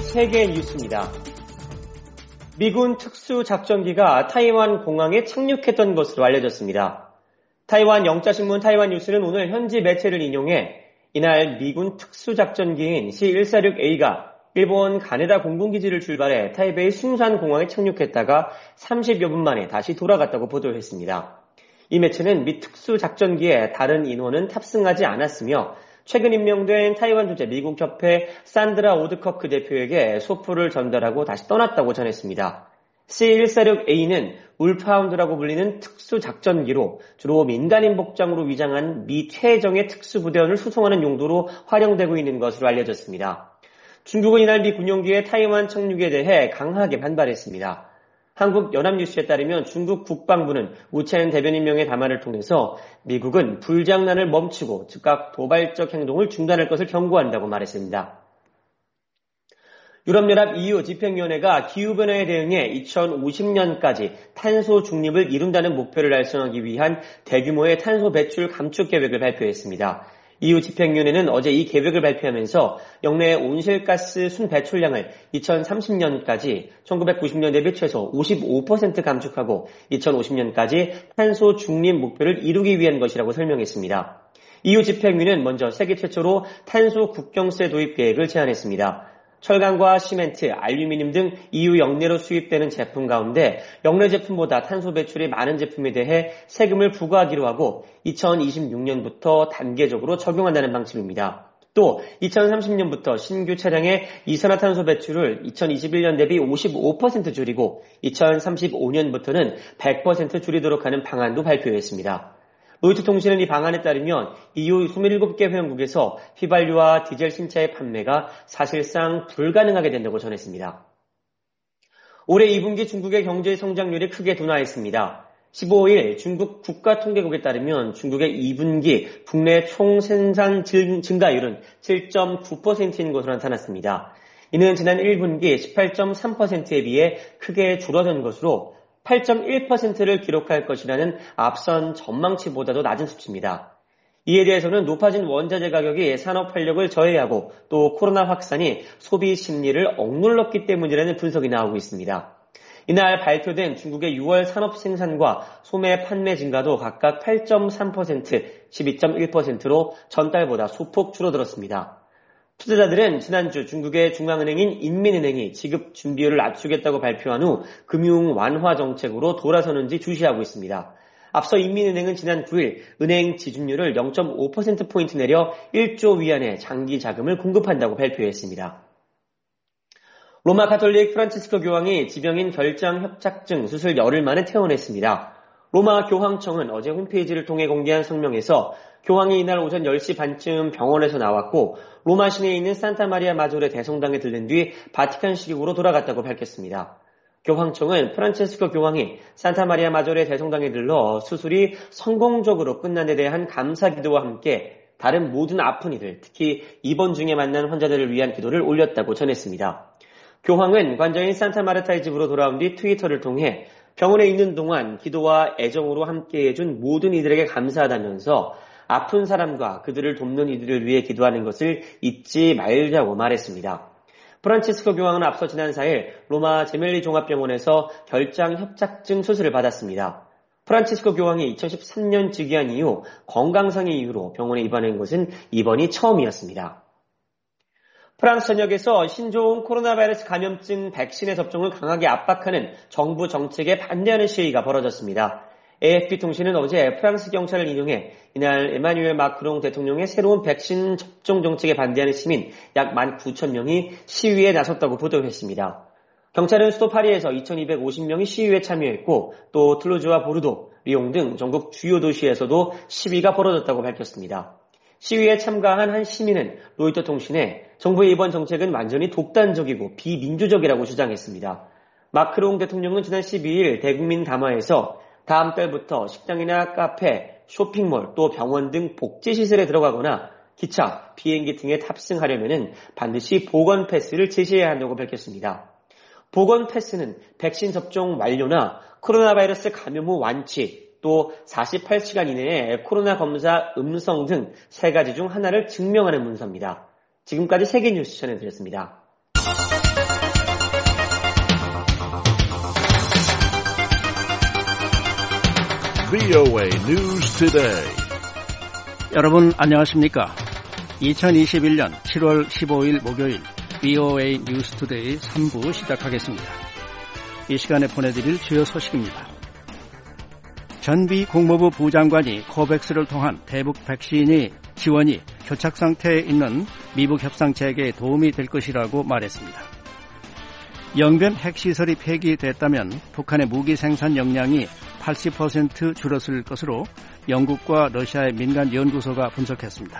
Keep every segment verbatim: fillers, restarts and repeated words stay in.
세계 뉴스입니다. 미군 특수작전기가 타이완 공항에 착륙했던 것으로 알려졌습니다. 타이완 영자신문 타이완 뉴스는 오늘 현지 매체를 인용해 이날 미군 특수작전기인 씨 백사십육 에이가 일본 가네다 공군기지를 출발해 타이베이 숭산 공항에 착륙했다가 삼십여 분 만에 다시 돌아갔다고 보도했습니다. 이 매체는 미 특수작전기에 다른 인원은 탑승하지 않았으며 최근 임명된 타이완 주재 미국협회 산드라 오드커크 대표에게 소포를 전달하고 다시 떠났다고 전했습니다. 씨 백사십육 에이는 울파운드라고 불리는 특수작전기로 주로 민간인 복장으로 위장한 미 최정예 특수부대원을 수송하는 용도로 활용되고 있는 것으로 알려졌습니다. 중국은 이날 미 군용기의 타이완 착륙에 대해 강하게 반발했습니다. 한국 연합뉴스에 따르면 중국 국방부는 우첸 대변인명의 담화를 통해서 미국은 불장난을 멈추고 즉각 도발적 행동을 중단할 것을 경고한다고 말했습니다. 유럽연합 이유 집행위원회가 기후변화에 대응해 이천오십 년까지 탄소 중립을 이룬다는 목표를 달성하기 위한 대규모의 탄소 배출 감축 계획을 발표했습니다. 이유 집행위원회는 어제 이 계획을 발표하면서 역내 온실가스 순배출량을 이천삼십 년까지 천구백구십 년 대비 최소 오십오 퍼센트 감축하고 이천오십 년까지 탄소 중립 목표를 이루기 위한 것이라고 설명했습니다. 이유 집행위는 먼저 세계 최초로 탄소 국경세 도입 계획을 제안했습니다. 철강과 시멘트, 알루미늄 등 이유 역내로 수입되는 제품 가운데 역내 제품보다 탄소 배출이 많은 제품에 대해 세금을 부과하기로 하고 이천이십육 년부터 단계적으로 적용한다는 방침입니다. 또 이천삼십 년부터 신규 차량의 이산화탄소 배출을 이천이십일 년 대비 오십오 퍼센트 줄이고 이천삼십오 년부터는 백 퍼센트 줄이도록 하는 방안도 발표했습니다. 로이터 통신은 이 방안에 따르면 이유 이십칠 개 회원국에서 휘발유와 디젤 신차의 판매가 사실상 불가능하게 된다고 전했습니다. 올해 이 분기 중국의 경제 성장률이 크게 둔화했습니다. 십오 일 중국 국가통계국에 따르면 중국의 이 분기 국내 총생산 증가율은 칠 점 구 퍼센트인 것으로 나타났습니다. 이는 지난 일 분기 십팔 점 삼 퍼센트에 비해 크게 줄어든 것으로 팔 점 일 퍼센트를 기록할 것이라는 앞선 전망치보다도 낮은 수치입니다. 이에 대해서는 높아진 원자재 가격이 산업 활력을 저해하고 또 코로나 확산이 소비 심리를 억눌렀기 때문이라는 분석이 나오고 있습니다. 이날 발표된 중국의 유월 산업 생산과 소매 판매 증가도 각각 팔 점 삼 퍼센트, 십이 점 일 퍼센트로 전달보다 소폭 줄어들었습니다. 투자자들은 지난주 중국의 중앙은행인 인민은행이 지급 준비율을 낮추겠다고 발표한 후 금융 완화 정책으로 돌아서는지 주시하고 있습니다. 앞서 인민은행은 지난 구 일 은행 지준율을 영 점 오 퍼센트 포인트 내려 일조 위안의 장기 자금을 공급한다고 발표했습니다. 로마 가톨릭 프란치스코 교황이 지병인 결장협착증 수술 열흘 만에 퇴원했습니다. 로마 교황청은 어제 홈페이지를 통해 공개한 성명에서 교황이 이날 오전 열 시 반쯤 병원에서 나왔고 로마 시내에 있는 산타마리아 마조레 대성당에 들른 뒤 바티칸시국으로 돌아갔다고 밝혔습니다. 교황청은 프란체스코 교황이 산타마리아 마조레 대성당에 들러 수술이 성공적으로 끝난 데 대한 감사기도와 함께 다른 모든 아픈 이들, 특히 입원 중에 만난 환자들을 위한 기도를 올렸다고 전했습니다. 교황은 관저인 산타마르타의 집으로 돌아온 뒤 트위터를 통해 병원에 있는 동안 기도와 애정으로 함께해준 모든 이들에게 감사하다면서 아픈 사람과 그들을 돕는 이들을 위해 기도하는 것을 잊지 말자고 말했습니다. 프란치스코 교황은 앞서 지난 사 일 로마 제멜리 종합병원에서 결장협착증 수술을 받았습니다. 프란치스코 교황이 이천십삼 년 즉위한 이후 건강상의 이유로 병원에 입원한 것은 이번이 처음이었습니다. 프랑스 전역에서 신종 코로나 바이러스 감염증 백신의 접종을 강하게 압박하는 정부 정책에 반대하는 시위가 벌어졌습니다. 에이에프피 통신은 어제 프랑스 경찰을 인용해 이날 에마뉴엘 마크롱 대통령의 새로운 백신 접종 정책에 반대하는 시민 약 만 구천 명이 시위에 나섰다고 보도했습니다. 경찰은 수도 파리에서 이천이백오십 명이 시위에 참여했고 또 툴루즈와 보르도, 리옹 등 전국 주요 도시에서도 시위가 벌어졌다고 밝혔습니다. 시위에 참가한 한 시민은 로이터 통신에 정부의 이번 정책은 완전히 독단적이고 비민주적이라고 주장했습니다. 마크롱 대통령은 지난 십이 일 대국민 담화에서 다음 달부터 식당이나 카페, 쇼핑몰, 또 병원 등 복지시설에 들어가거나 기차, 비행기 등에 탑승하려면 반드시 보건 패스를 제시해야 한다고 밝혔습니다. 보건 패스는 백신 접종 완료나 코로나 바이러스 감염 후 완치, 또 사십팔 시간 이내에 코로나 검사 음성 등 세 가지 중 하나를 증명하는 문서입니다. 지금까지 세계뉴스 전해드렸습니다. 브이오에이 News Today. 여러분 안녕하십니까? 이천이십일 년 칠월 십오일 목요일 브이오에이 뉴스 투데이 삼 부 시작하겠습니다. 이 시간에 보내드릴 주요 소식입니다. 전 미 국무부 부장관이 코백스를 통한 대북 백신이 지원이 교착 상태에 있는 미북 협상 재개에 도움이 될 것이라고 말했습니다. 영변 핵시설이 폐기됐다면 북한의 무기 생산 역량이 팔십 퍼센트 줄었을 것으로 영국과 러시아의 민간 연구소가 분석했습니다.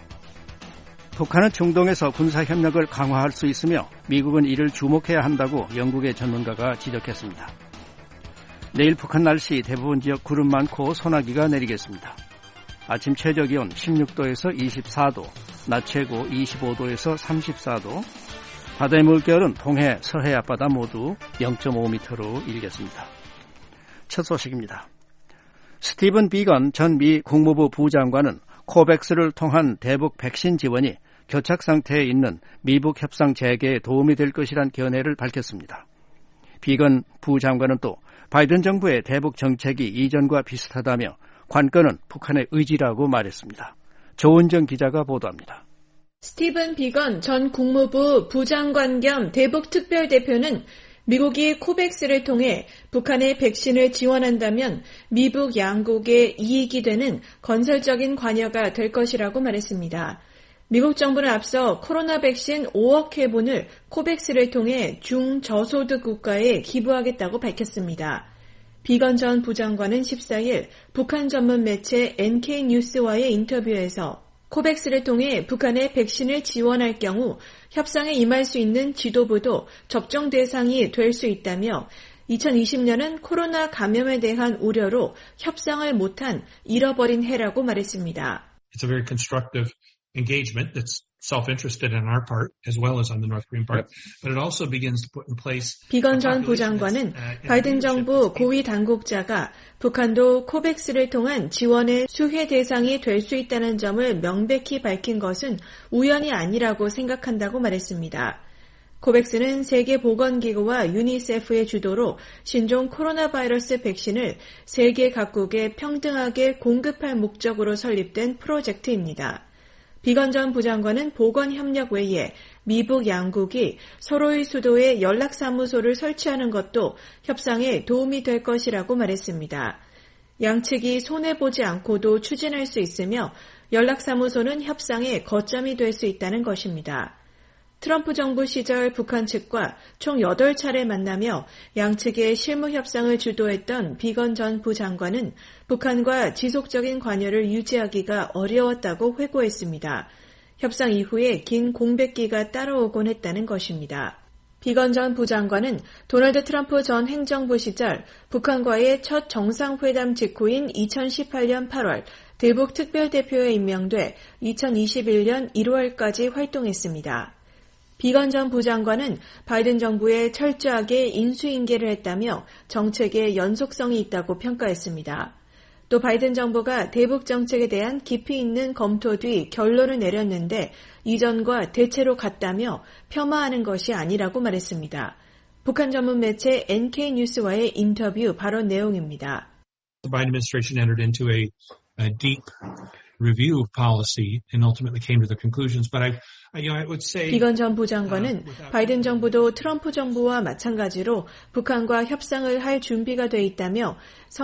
북한은 중동에서 군사협력을 강화할 수 있으며 미국은 이를 주목해야 한다고 영국의 전문가가 지적했습니다. 내일 북한 날씨 대부분 지역 구름 많고 소나기가 내리겠습니다. 아침 최저기온 십육 도에서 이십사 도, 낮 최고 이십오 도에서 삼십사 도, 바다의 물결은 동해, 서해 앞바다 모두 영 점 오 미터로 일겠습니다. 첫 소식입니다. 스티븐 비건 전 미 국무부 부장관은 코백스를 통한 대북 백신 지원이 교착 상태에 있는 미북 협상 재개에 도움이 될 것이란 견해를 밝혔습니다. 비건 부장관은 또 바이든 정부의 대북 정책이 이전과 비슷하다며 관건은 북한의 의지라고 말했습니다. 조은정 기자가 보도합니다. 스티븐 비건 전 국무부 부장관 겸 대북 특별대표는 미국이 코백스를 통해 북한의 백신을 지원한다면 미북 양국의 이익이 되는 건설적인 관여가 될 것이라고 말했습니다. 미국 정부는 앞서 코로나 백신 오억 회분을 코백스를 통해 중저소득 국가에 기부하겠다고 밝혔습니다. 비건 전 부장관은 십사일 북한 전문 매체 엔케이뉴스와의 인터뷰에서 코백스를 통해 북한의 백신을 지원할 경우 협상에 임할 수 있는 지도부도 접종 대상이 될 수 있다며 이천이십 년은 코로나 감염에 대한 우려로 협상을 못한 잃어버린 해라고 말했습니다. It's a very constructive engagement that's self-interested on our part as well as on the North Korean part, but it also begins to put in place. 비건 전 부장관은 바이든 정부 고위 당국자가 북한도 코백스를 통한 지원의 수혜 대상이 될 수 있다는 점을 명백히 밝힌 것은 우연이 아니라고 생각한다고 말했습니다. 코백스는 세계보건기구와 유니세프의 주도로 신종 코로나 바이러스 백신을 세계 각국에 평등하게 공급할 목적으로 설립된 프로젝트입니다. 비건 전 부장관은 보건협력 외에 미북 양국이 서로의 수도에 연락사무소를 설치하는 것도 협상에 도움이 될 것이라고 말했습니다. 양측이 손해보지 않고도 추진할 수 있으며 연락사무소는 협상의 거점이 될 수 있다는 것입니다. 트럼프 정부 시절 북한 측과 총 여덟 차례 만나며 양측의 실무 협상을 주도했던 비건 전 부장관은 북한과 지속적인 관여를 유지하기가 어려웠다고 회고했습니다. 협상 이후에 긴 공백기가 따라오곤 했다는 것입니다. 비건 전 부장관은 도널드 트럼프 전 행정부 시절 북한과의 첫 정상회담 직후인 이천십팔 년 팔월 대북 특별대표에 임명돼 이천이십일 년 일월까지 활동했습니다. 비건 전 부장관은 바이든 정부에 철저하게 인수인계를 했다며 정책에 연속성이 있다고 평가했습니다. 또 바이든 정부가 대북 정책에 대한 깊이 있는 검토 뒤 결론을 내렸는데 이전과 대체로 같다며 폄하하는 것이 아니라고 말했습니다. 북한 전문 매체 엔케이뉴스와의 인터뷰 발언 내용입니다. The Biden administration entered into a, a deep review of policy and ultimately came to the conclusions. But I, you know, I would say 비건 전 부장관은 바이든 정부도 트럼프 정부와 마찬가지로 북한과 협상을 할 준비가 돼 있다며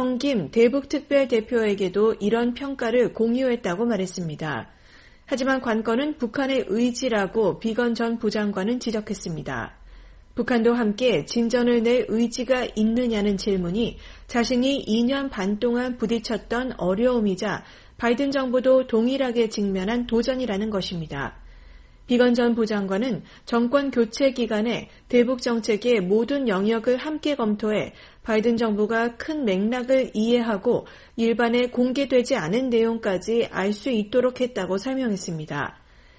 성김 대북 특별 대표에게도 이런 평가를 공유했다고 말했습니다. 하지만 관건은 북한의 의지라고 비건 전 부장관은 지적했습니다. 북한도 함께 진전을 낼 의지가 있느냐는 질문이 자신이 이 년 반 동안 부딪혔던 어려움이자 바이든 정부도 동일하게 직면한 도전이라는 것입니다. 비건 전 부장관은 정권 교체 기간에 대북 정책의 모든 영역을 함께 검토해 바이든 정부가 큰 맥락을 이해하고 일반에 공개되지 않은 내용까지 알 수 있도록 했다고 설명했습니다.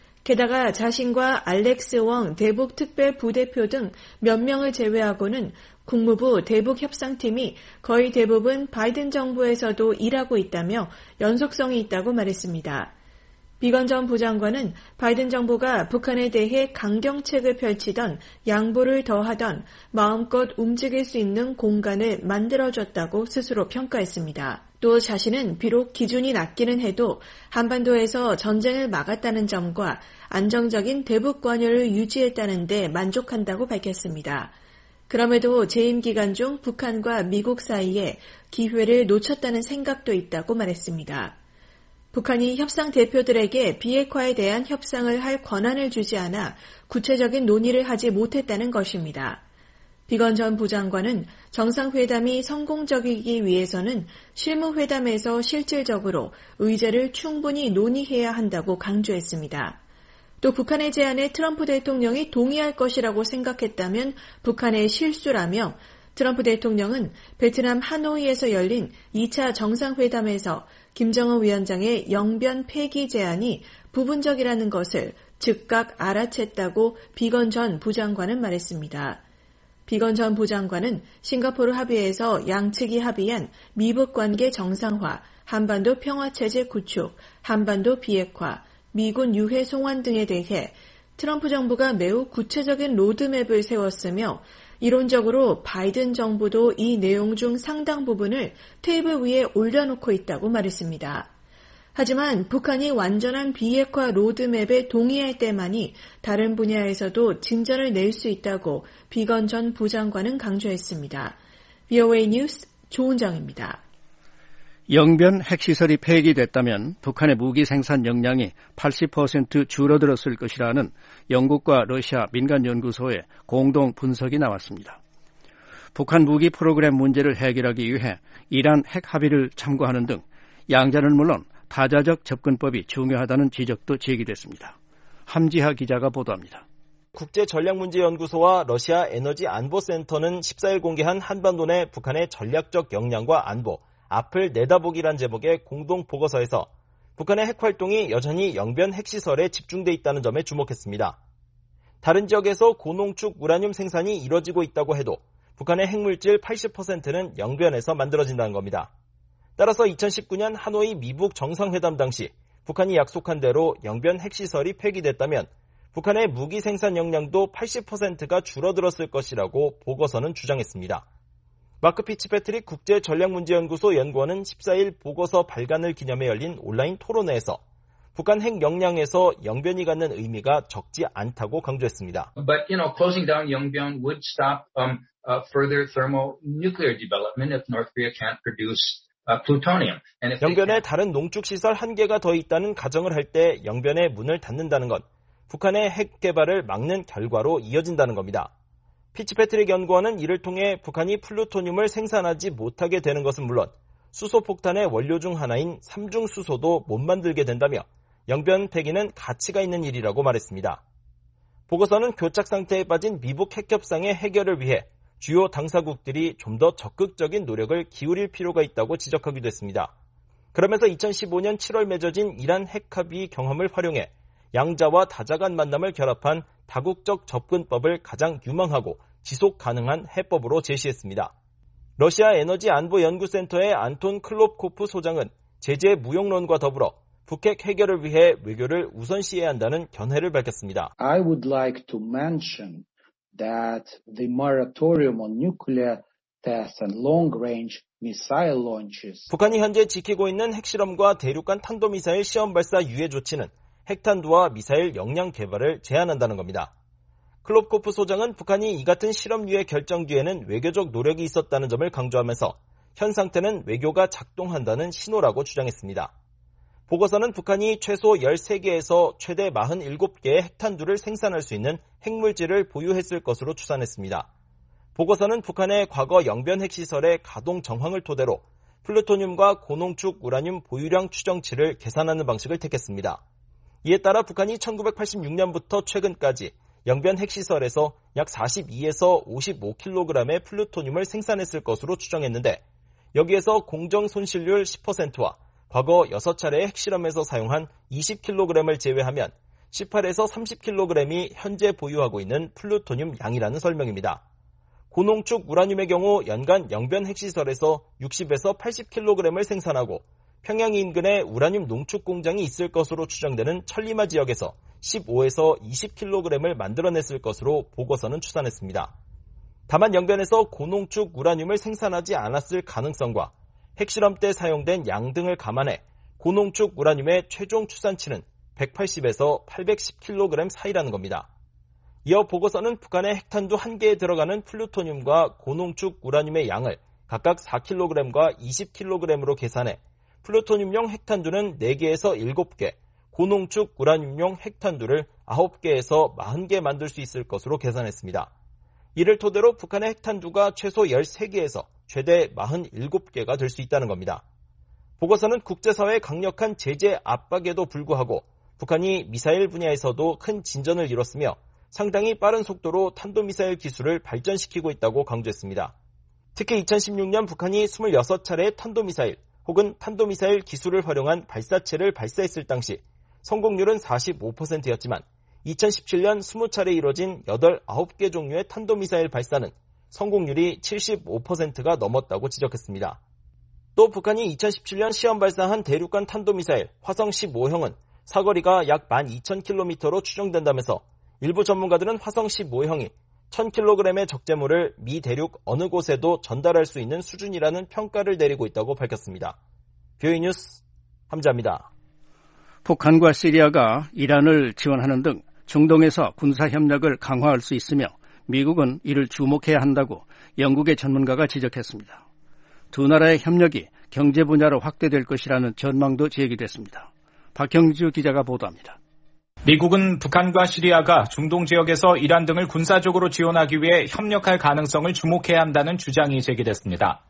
게다가 자신과 알렉스 웡 대북 특별 부대표 등 몇 명을 제외하고는 국무부 대북협상팀이 거의 대부분 바이든 정부에서도 일하고 있다며 연속성이 있다고 말했습니다. 비건 전 부장관은 바이든 정부가 북한에 대해 강경책을 펼치던 양보를 더하던 마음껏 움직일 수 있는 공간을 만들어줬다고 스스로 평가했습니다. 또 자신은 비록 기준이 낮기는 해도 한반도에서 전쟁을 막았다는 점과 안정적인 대북 관여를 유지했다는 데 만족한다고 밝혔습니다. 그럼에도 재임 기간 중 북한과 미국 사이에 기회를 놓쳤다는 생각도 있다고 말했습니다. 북한이 협상 대표들에게 비핵화에 대한 협상을 할 권한을 주지 않아 구체적인 논의를 하지 못했다는 것입니다. 비건 전 부장관은 정상회담이 성공적이기 위해서는 실무회담에서 실질적으로 의제를 충분히 논의해야 한다고 강조했습니다. 또 북한의 제안에 트럼프 대통령이 동의할 것이라고 생각했다면 북한의 실수라며 트럼프 대통령은 베트남 하노이에서 열린 이 차 정상회담에서 김정은 위원장의 영변 폐기 제안이 부분적이라는 것을 즉각 알아챘다고 비건 전 부장관은 말했습니다. 비건 전 부장관은 싱가포르 합의에서 양측이 합의한 미북 관계 정상화, 한반도 평화체제 구축, 한반도 비핵화, 미군 유해 송환 등에 대해 트럼프 정부가 매우 구체적인 로드맵을 세웠으며 이론적으로 바이든 정부도 이 내용 중 상당 부분을 테이블 위에 올려놓고 있다고 말했습니다. 하지만 북한이 완전한 비핵화 로드맵에 동의할 때만이 다른 분야에서도 진전을 낼 수 있다고 비건 전 부장관은 강조했습니다. 브이오에이 뉴스 조은정입니다. 영변 핵시설이 폐기됐다면 북한의 무기 생산 역량이 팔십 퍼센트 줄어들었을 것이라는 영국과 러시아 민간연구소의 공동 분석이 나왔습니다. 북한 무기 프로그램 문제를 해결하기 위해 이란 핵 합의를 참고하는 등 양자는 물론 다자적 접근법이 중요하다는 지적도 제기됐습니다. 함지하 기자가 보도합니다. 국제전략문제연구소와 러시아 에너지안보센터는 십사일 공개한 한반도 내 북한의 전략적 역량과 안보, 앞을 내다보기란 제목의 공동 보고서에서 북한의 핵활동이 여전히 영변 핵시설에 집중돼 있다는 점에 주목했습니다. 다른 지역에서 고농축 우라늄 생산이 이뤄지고 있다고 해도 북한의 핵물질 팔십 퍼센트는 영변에서 만들어진다는 겁니다. 따라서 이천십구년 하노이 미북 정상회담 당시 북한이 약속한 대로 영변 핵시설이 폐기됐다면 북한의 무기 생산 역량도 팔십 퍼센트가 줄어들었을 것이라고 보고서는 주장했습니다. 마크 피츠패트릭 국제전략문제연구소 연구원은 십사일 보고서 발간을 기념해 열린 온라인 토론회에서 북한 핵 역량에서 영변이 갖는 의미가 적지 않다고 강조했습니다. But you know, closing down Yongbyon would stop um, uh, further thermonuclear development if North Korea can't produce uh, plutonium. And if 영변에 다른 농축시설 한 개가 더 있다는 가정을 할 때 영변의 문을 닫는다는 건 북한의 핵 개발을 막는 결과로 이어진다는 겁니다. 피츠패트릭 연구원은 이를 통해 북한이 플루토늄을 생산하지 못하게 되는 것은 물론 수소폭탄의 원료 중 하나인 삼중수소도 못 만들게 된다며 영변 폐기는 가치가 있는 일이라고 말했습니다. 보고서는 교착 상태에 빠진 미북 핵협상의 해결을 위해 주요 당사국들이 좀 더 적극적인 노력을 기울일 필요가 있다고 지적하기도 했습니다. 그러면서 이천십오년 칠월 맺어진 이란 핵합의 경험을 활용해 양자와 다자 간 만남을 결합한 다국적 접근법을 가장 유망하고 지속 가능한 해법으로 제시했습니다. 러시아 에너지안보연구센터의 안톤 클롭코프 소장은 제재 무용론과 더불어 북핵 해결을 위해 외교를 우선시해야 한다는 견해를 밝혔습니다. I would like to mention that the moratorium on nuclear tests and long-range missile launches. 북한이 현재 지키고 있는 핵실험과 대륙간 탄도미사일 시험 발사 유예 조치는 핵탄두와 미사일 역량 개발을 제한한다는 겁니다. 클롭코프 소장은 북한이 이 같은 실험유예 결정 뒤에는 외교적 노력이 있었다는 점을 강조하면서 현 상태는 외교가 작동한다는 신호라고 주장했습니다. 보고서는 북한이 최소 열세 개에서 최대 사십칠 개의 핵탄두를 생산할 수 있는 핵물질을 보유했을 것으로 추산했습니다. 보고서는 북한의 과거 영변 핵시설의 가동 정황을 토대로 플루토늄과 고농축 우라늄 보유량 추정치를 계산하는 방식을 택했습니다. 이에 따라 북한이 천구백팔십육년부터 최근까지 영변 핵시설에서 약 사십이에서 오십오 킬로그램의 플루토늄을 생산했을 것으로 추정했는데 여기에서 공정 손실률 십 퍼센트와 과거 여섯 차례의 핵실험에서 사용한 이십 킬로그램을 제외하면 십팔에서 삼십 킬로그램이 현재 보유하고 있는 플루토늄 양이라는 설명입니다. 고농축 우라늄의 경우 연간 영변 핵시설에서 육십에서 팔십 킬로그램을 생산하고 평양 인근에 우라늄 농축 공장이 있을 것으로 추정되는 천리마 지역에서 십오에서 이십 킬로그램을 만들어냈을 것으로 보고서는 추산했습니다. 다만 영변에서 고농축 우라늄을 생산하지 않았을 가능성과 핵실험 때 사용된 양 등을 감안해 고농축 우라늄의 최종 추산치는 백팔십에서 팔백십 킬로그램 사이라는 겁니다. 이어 보고서는 북한의 핵탄두 한 개에 들어가는 플루토늄과 고농축 우라늄의 양을 각각 사 킬로그램과 이십 킬로그램으로 계산해 플루토늄용 핵탄두는 네 개에서 일곱 개, 고농축 우라늄용 핵탄두를 아홉 개에서 사십 개 만들 수 있을 것으로 계산했습니다. 이를 토대로 북한의 핵탄두가 최소 열세 개에서 최대 사십칠 개가 될 수 있다는 겁니다. 보고서는 국제사회의 강력한 제재 압박에도 불구하고 북한이 미사일 분야에서도 큰 진전을 이뤘으며 상당히 빠른 속도로 탄도미사일 기술을 발전시키고 있다고 강조했습니다. 특히 이천십육 년 북한이 이십육 차례의 탄도미사일 혹은 탄도미사일 기술을 활용한 발사체를 발사했을 당시 성공률은 사십오 퍼센트였지만 이천십칠 년 이십 차례 이뤄진 팔십구 개 종류의 탄도미사일 발사는 성공률이 칠십오 퍼센트가 넘었다고 지적했습니다. 또 북한이 이천십칠 년 시험 발사한 대륙간 탄도미사일 화성 십오형은 사거리가 약 만 이천 킬로미터로 추정된다면서 일부 전문가들은 화성 십오형이 천 킬로그램의 적재물을 미 대륙 어느 곳에도 전달할 수 있는 수준이라는 평가를 내리고 있다고 밝혔습니다. 뷰이 뉴스 함자입니다. 북한과 시리아가 이란을 지원하는 등 중동에서 군사협력을 강화할 수 있으며 미국은 이를 주목해야 한다고 영국의 전문가가 지적했습니다. 두 나라의 협력이 경제 분야로 확대될 것이라는 전망도 제기됐습니다. 박형주 기자가 보도합니다. 미국은 북한과 시리아가 중동 지역에서 이란 등을 군사적으로 지원하기 위해 협력할 가능성을 주목해야 한다는 주장이 제기됐습니다.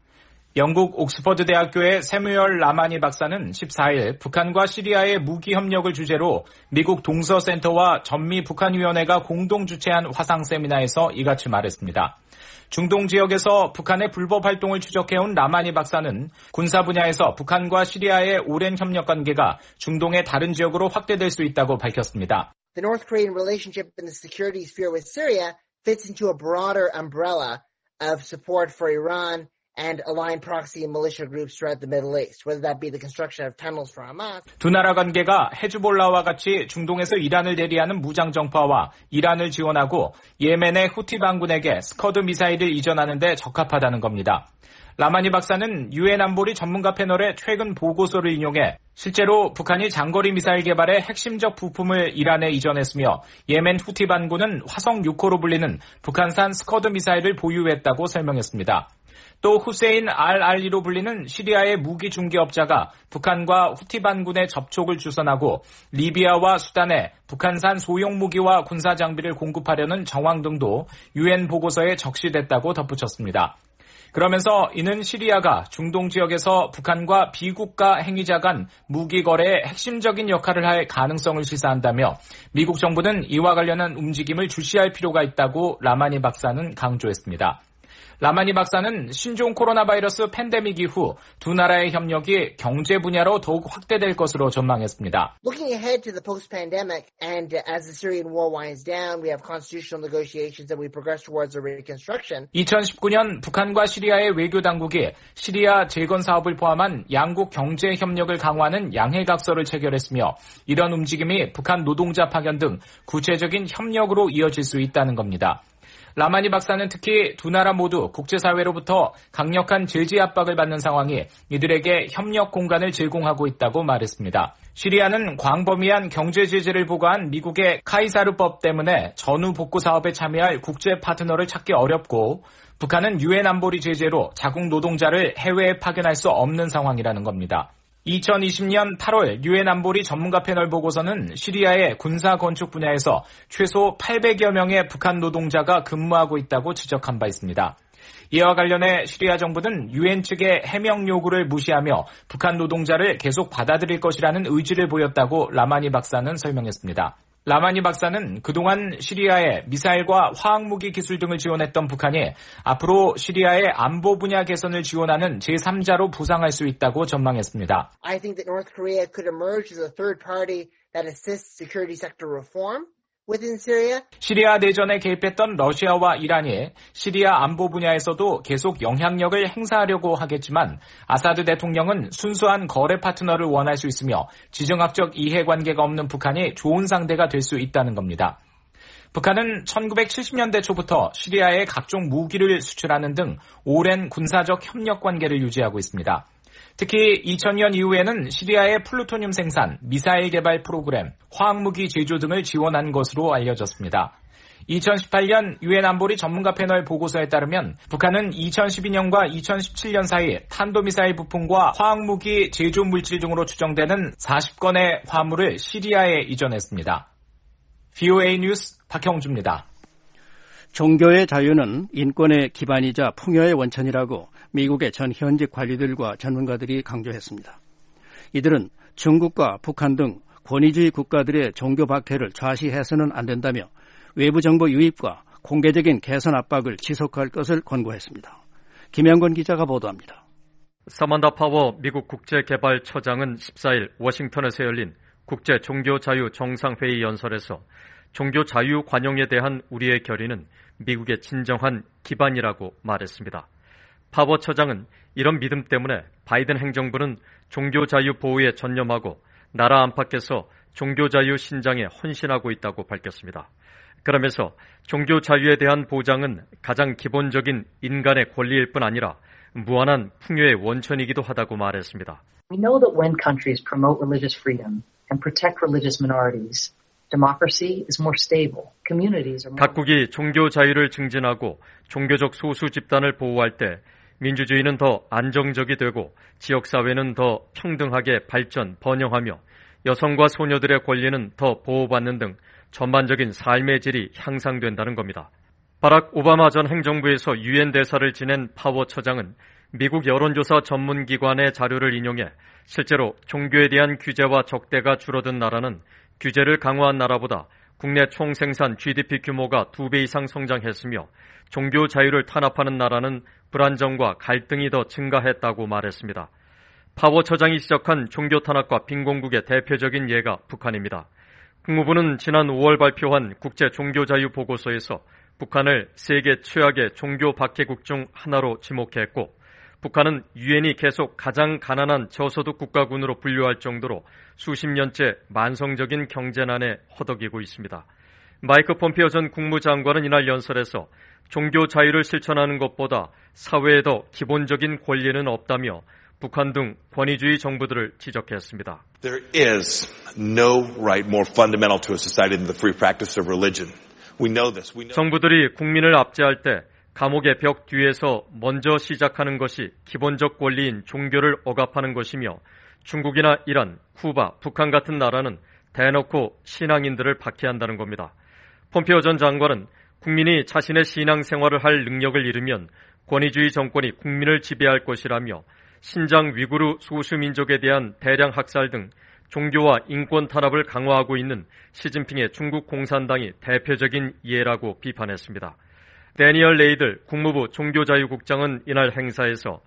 영국 옥스퍼드 대학교의 세뮤얼 라마니 박사는 십사일 북한과 시리아의 무기 협력을 주제로 미국 동서센터와 전미 북한위원회가 공동 주최한 화상 세미나에서 이같이 말했습니다. 중동 지역에서 북한의 불법 활동을 추적해온 라마니 박사는 군사 분야에서 북한과 시리아의 오랜 협력 관계가 중동의 다른 지역으로 확대될 수 있다고 밝혔습니다. The North Korean relationship in the security sphere with Syria fits into a broader umbrella of support for Iran and aligned proxy and militia groups throughout the Middle East, whether that be the construction of tunnels for Hamas. 두 나라 관계가 헤즈볼라와 같이 중동에서 이란을 대리하는 무장 정파와 이란을 지원하고 예멘의 후티 반군에게 스커드 미사일을 이전하는 데 적합하다는 겁니다. 라마니 박사는 유엔 안보리 전문가 패널의 최근 보고서를 인용해 실제로 북한이 장거리 미사일 개발의 핵심적 부품을 이란에 이전했으며 예멘 후티 반군은 화성 육 호로 불리는 북한산 스커드 미사일을 보유했다고 설명했습니다. 또 후세인 알알리로 불리는 시리아의 무기 중개업자가 북한과 후티 반군의 접촉을 주선하고 리비아와 수단에 북한산 소형 무기와 군사 장비를 공급하려는 정황 등도 유엔 보고서에 적시됐다고 덧붙였습니다. 그러면서 이는 시리아가 중동 지역에서 북한과 비국가 행위자 간 무기 거래에 핵심적인 역할을 할 가능성을 시사한다며 미국 정부는 이와 관련한 움직임을 주시할 필요가 있다고 라마니 박사는 강조했습니다. 라마니 박사는 신종 코로나 바이러스 팬데믹 이후 두 나라의 협력이 경제 분야로 더욱 확대될 것으로 전망했습니다. Looking ahead to the post-pandemic and as the Syrian war winds down, we have constitutional negotiations that we progress towards a reconstruction. 이천십구 년 북한과 시리아의 외교 당국이 시리아 재건 사업을 포함한 양국 경제 협력을 강화하는 양해각서를 체결했으며 이런 움직임이 북한 노동자 파견 등 구체적인 협력으로 이어질 수 있다는 겁니다. 라마니 박사는 특히 두 나라 모두 국제사회로부터 강력한 제재 압박을 받는 상황이 이들에게 협력 공간을 제공하고 있다고 말했습니다. 시리아는 광범위한 경제 제재를 부과한 미국의 카이사르법 때문에 전후 복구 사업에 참여할 국제 파트너를 찾기 어렵고 북한은 유엔 안보리 제재로 자국 노동자를 해외에 파견할 수 없는 상황이라는 겁니다. 이천이십 년 팔월 유엔 안보리 전문가 패널 보고서는 시리아의 군사 건축 분야에서 최소 팔백여 명의 북한 노동자가 근무하고 있다고 지적한 바 있습니다. 이와 관련해 시리아 정부는 유엔 측의 해명 요구를 무시하며 북한 노동자를 계속 받아들일 것이라는 의지를 보였다고 라마니 박사는 설명했습니다. 라마니 박사는 그동안 시리아에 미사일과 화학무기 기술 등을 지원했던 북한이 앞으로 시리아의 안보 분야 개선을 지원하는 제삼자로 부상할 수 있다고 전망했습니다. I think that North Korea could emerge as a third party that assists security sector reform. Within Syria. 시리아 내전에 개입했던 러시아와 이란이 시리아 안보 분야에서도 계속 영향력을 행사하려고 하겠지만 아사드 대통령은 순수한 거래 파트너를 원할 수 있으며 지정학적 이해관계가 없는 북한이 좋은 상대가 될 수 있다는 겁니다. 북한은 천구백칠십 년대 초부터 시리아에 각종 무기를 수출하는 등 오랜 군사적 협력 관계를 유지하고 있습니다. 특히 이천 년 이후에는 시리아의 플루토늄 생산, 미사일 개발 프로그램, 화학무기 제조 등을 지원한 것으로 알려졌습니다. 이천십팔 년 유엔 안보리 전문가 패널 보고서에 따르면 북한은 이천십이 년과 이천십칠 년 사이 탄도미사일 부품과 화학무기 제조 물질 등으로 추정되는 사십 건의 화물을 시리아에 이전했습니다. 브이오에이 뉴스 박형주입니다. 종교의 자유는 인권의 기반이자 풍요의 원천이라고 미국의 전 현직 관리들과 전문가들이 강조했습니다. 이들은 중국과 북한 등 권위주의 국가들의 종교 박해를 좌시해서는 안 된다며 외부 정보 유입과 공개적인 개선 압박을 지속할 것을 권고했습니다. 김영건 기자가 보도합니다. 사만다 파워 미국 국제개발처장은 십사 일 워싱턴에서 열린 국제종교자유 정상회의 연설에서 종교 자유 관용에 대한 우리의 결의는 미국의 진정한 기반이라고 말했습니다. 파워 처장은 이런 믿음 때문에 바이든 행정부는 종교 자유 보호에 전념하고 나라 안팎에서 종교 자유 신장에 헌신하고 있다고 밝혔습니다. 그러면서 종교 자유에 대한 보장은 가장 기본적인 인간의 권리일 뿐 아니라 무한한 풍요의 원천이기도 하다고 말했습니다. We know that when countries promote religious freedom and protect religious minorities, democracy is more stable. Communities are more... 각국이 종교 자유를 증진하고 종교적 소수 집단을 보호할 때 민주주의는 더 안정적이 되고 지역사회는 더 평등하게 발전, 번영하며 여성과 소녀들의 권리는 더 보호받는 등 전반적인 삶의 질이 향상된다는 겁니다. 바락 오바마 전 행정부에서 유엔 대사를 지낸 파워 처장은 미국 여론조사 전문기관의 자료를 인용해 실제로 종교에 대한 규제와 적대가 줄어든 나라는 규제를 강화한 나라보다 국내 총생산 지디피 규모가 두 배 이상 성장했으며 종교 자유를 탄압하는 나라는 불안정과 갈등이 더 증가했다고 말했습니다. 파워 처장이 지적한 종교 탄압과 빈곤국의 대표적인 예가 북한입니다. 국무부는 지난 오월 발표한 국제 종교 자유 보고서에서 북한을 세계 최악의 종교 박해국 중 하나로 지목했고 북한은 유엔이 계속 가장 가난한 저소득 국가군으로 분류할 정도로 수십 년째 만성적인 경제난에 허덕이고 있습니다. 마이크 폼페오 전 국무장관은 이날 연설에서 종교 자유를 실천하는 것보다 사회에 더 기본적인 권리는 없다며 북한 등 권위주의 정부들을 지적했습니다. There is no right more fundamental to a society than the free practice of religion. We know this. We know... 정부들이 국민을 압제할 때 감옥의 벽 뒤에서 먼저 시작하는 것이 기본적 권리인 종교를 억압하는 것이며 중국이나 이란, 쿠바, 북한 같은 나라는 대놓고 신앙인들을 박해한다는 겁니다. 폼페오 전 장관은 국민이 자신의 신앙생활을 할 능력을 잃으면 권위주의 정권이 국민을 지배할 것이라며 신장 위구르 소수민족에 대한 대량 학살 등 종교와 인권 탄압을 강화하고 있는 시진핑의 중국 공산당이 대표적인 예라고 비판했습니다. 데니얼 레이들 국무부 종교자유국장은 이날 행사에서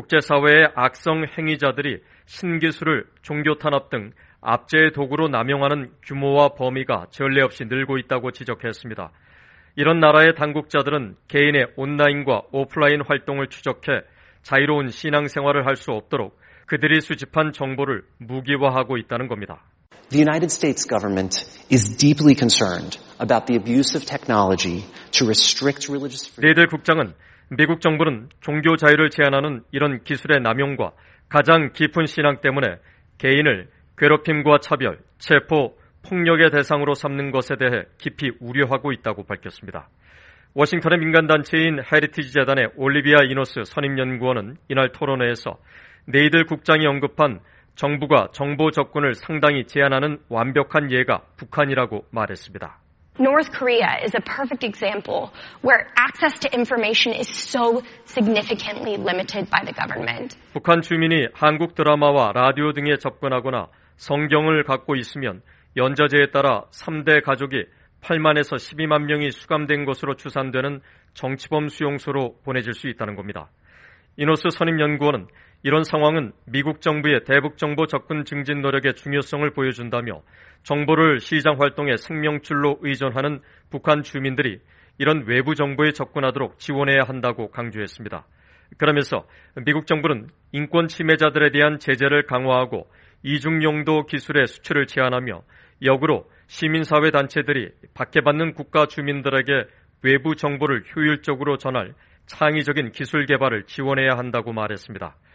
국제사회의 악성 행위자들이 신기술을 종교 탄압 등 압제의 도구로 남용하는 규모와 범위가 전례 없이 늘고 있다고 지적했습니다. 이런 나라의 당국자들은 개인의 온라인과 오프라인 활동을 추적해 자유로운 신앙생활을 할 수 없도록 그들이 수집한 정보를 무기화하고 있다는 겁니다. The United States government is deeply concerned about the abuse of technology to restrict religious freedom. 레이들 국장은 미국 정부는 종교 자유를 제한하는 이런 기술의 남용과 가장 깊은 신앙 때문에 개인을 괴롭힘과 차별, 체포, 폭력의 대상으로 삼는 것에 대해 깊이 우려하고 있다고 밝혔습니다. 워싱턴의 민간단체인 헤리티지 재단의 올리비아 이노스 선임연구원은 이날 토론회에서 네이들 국장이 언급한 정부가 정보 접근을 상당히 제한하는 완벽한 예가 북한이라고 말했습니다. North Korea is a perfect example where access to information is so significantly limited by the government. 북한 주민이 한국 드라마와 라디오 등에 접근하거나 성경을 갖고 있으면 연좌제에 따라 삼 대 가족이 팔만에서 십이만 명이 수감된 것으로 추산되는 정치범 수용소로 보내질 수 있다는 겁니다. 이노스 선임연구원은 이런 상황은 미국 정부의 대북 정보 접근 증진 노력의 중요성을 보여준다며 정보를 시장 활동의 생명줄로 의존하는 북한 주민들이 이런 외부 정보에 접근하도록 지원해야 한다고 강조했습니다. 그러면서 미국 정부는 인권 침해자들에 대한 제재를 강화하고 이중용도 기술의 수출을 제한하며 역으로 시민사회 단체들이 박해받는 국가 주민들에게 외부 정보를 효율적으로 전할 창의적인 기술 개발을 지원해야 한다고 말했습니다.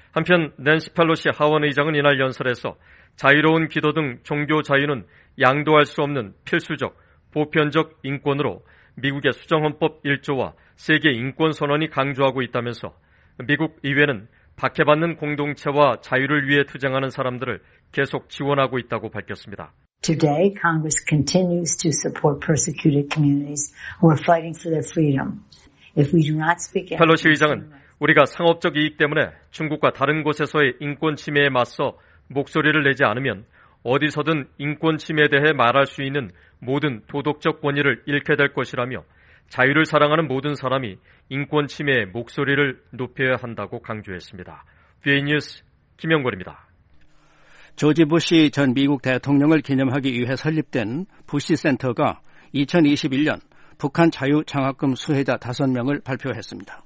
한편 낸시 펠로시 하원 의장은 이날 연설에서 자유로운 기도 등 종교 자유는 양도할 수 없는 필수적, 보편적 인권으로 미국의 수정헌법 일 조와 세계 인권선언이 강조하고 있다면서 미국 의회는 박해받는 공동체와 자유를 위해 투쟁하는 사람들을 계속 지원하고 있다고 밝혔습니다. Today, Congress continues to support persecuted communities who are fighting for their freedom. If we do not speak out, 펠로시 의장은 우리가 상업적 이익 때문에 중국과 다른 곳에서의 인권 침해에 맞서 목소리를 내지 않으면 어디서든 인권 침해에 대해 말할 수 있는 모든 도덕적 권위를 잃게 될 것이라며 자유를 사랑하는 모든 사람이 인권 침해의 목소리를 높여야 한다고 강조했습니다. 비에이 뉴스 김영걸입니다. 조지 부시 전 미국 대통령을 기념하기 위해 설립된 부시 센터가 이천이십일 년 북한 자유장학금 수혜자 다섯 명을 발표했습니다.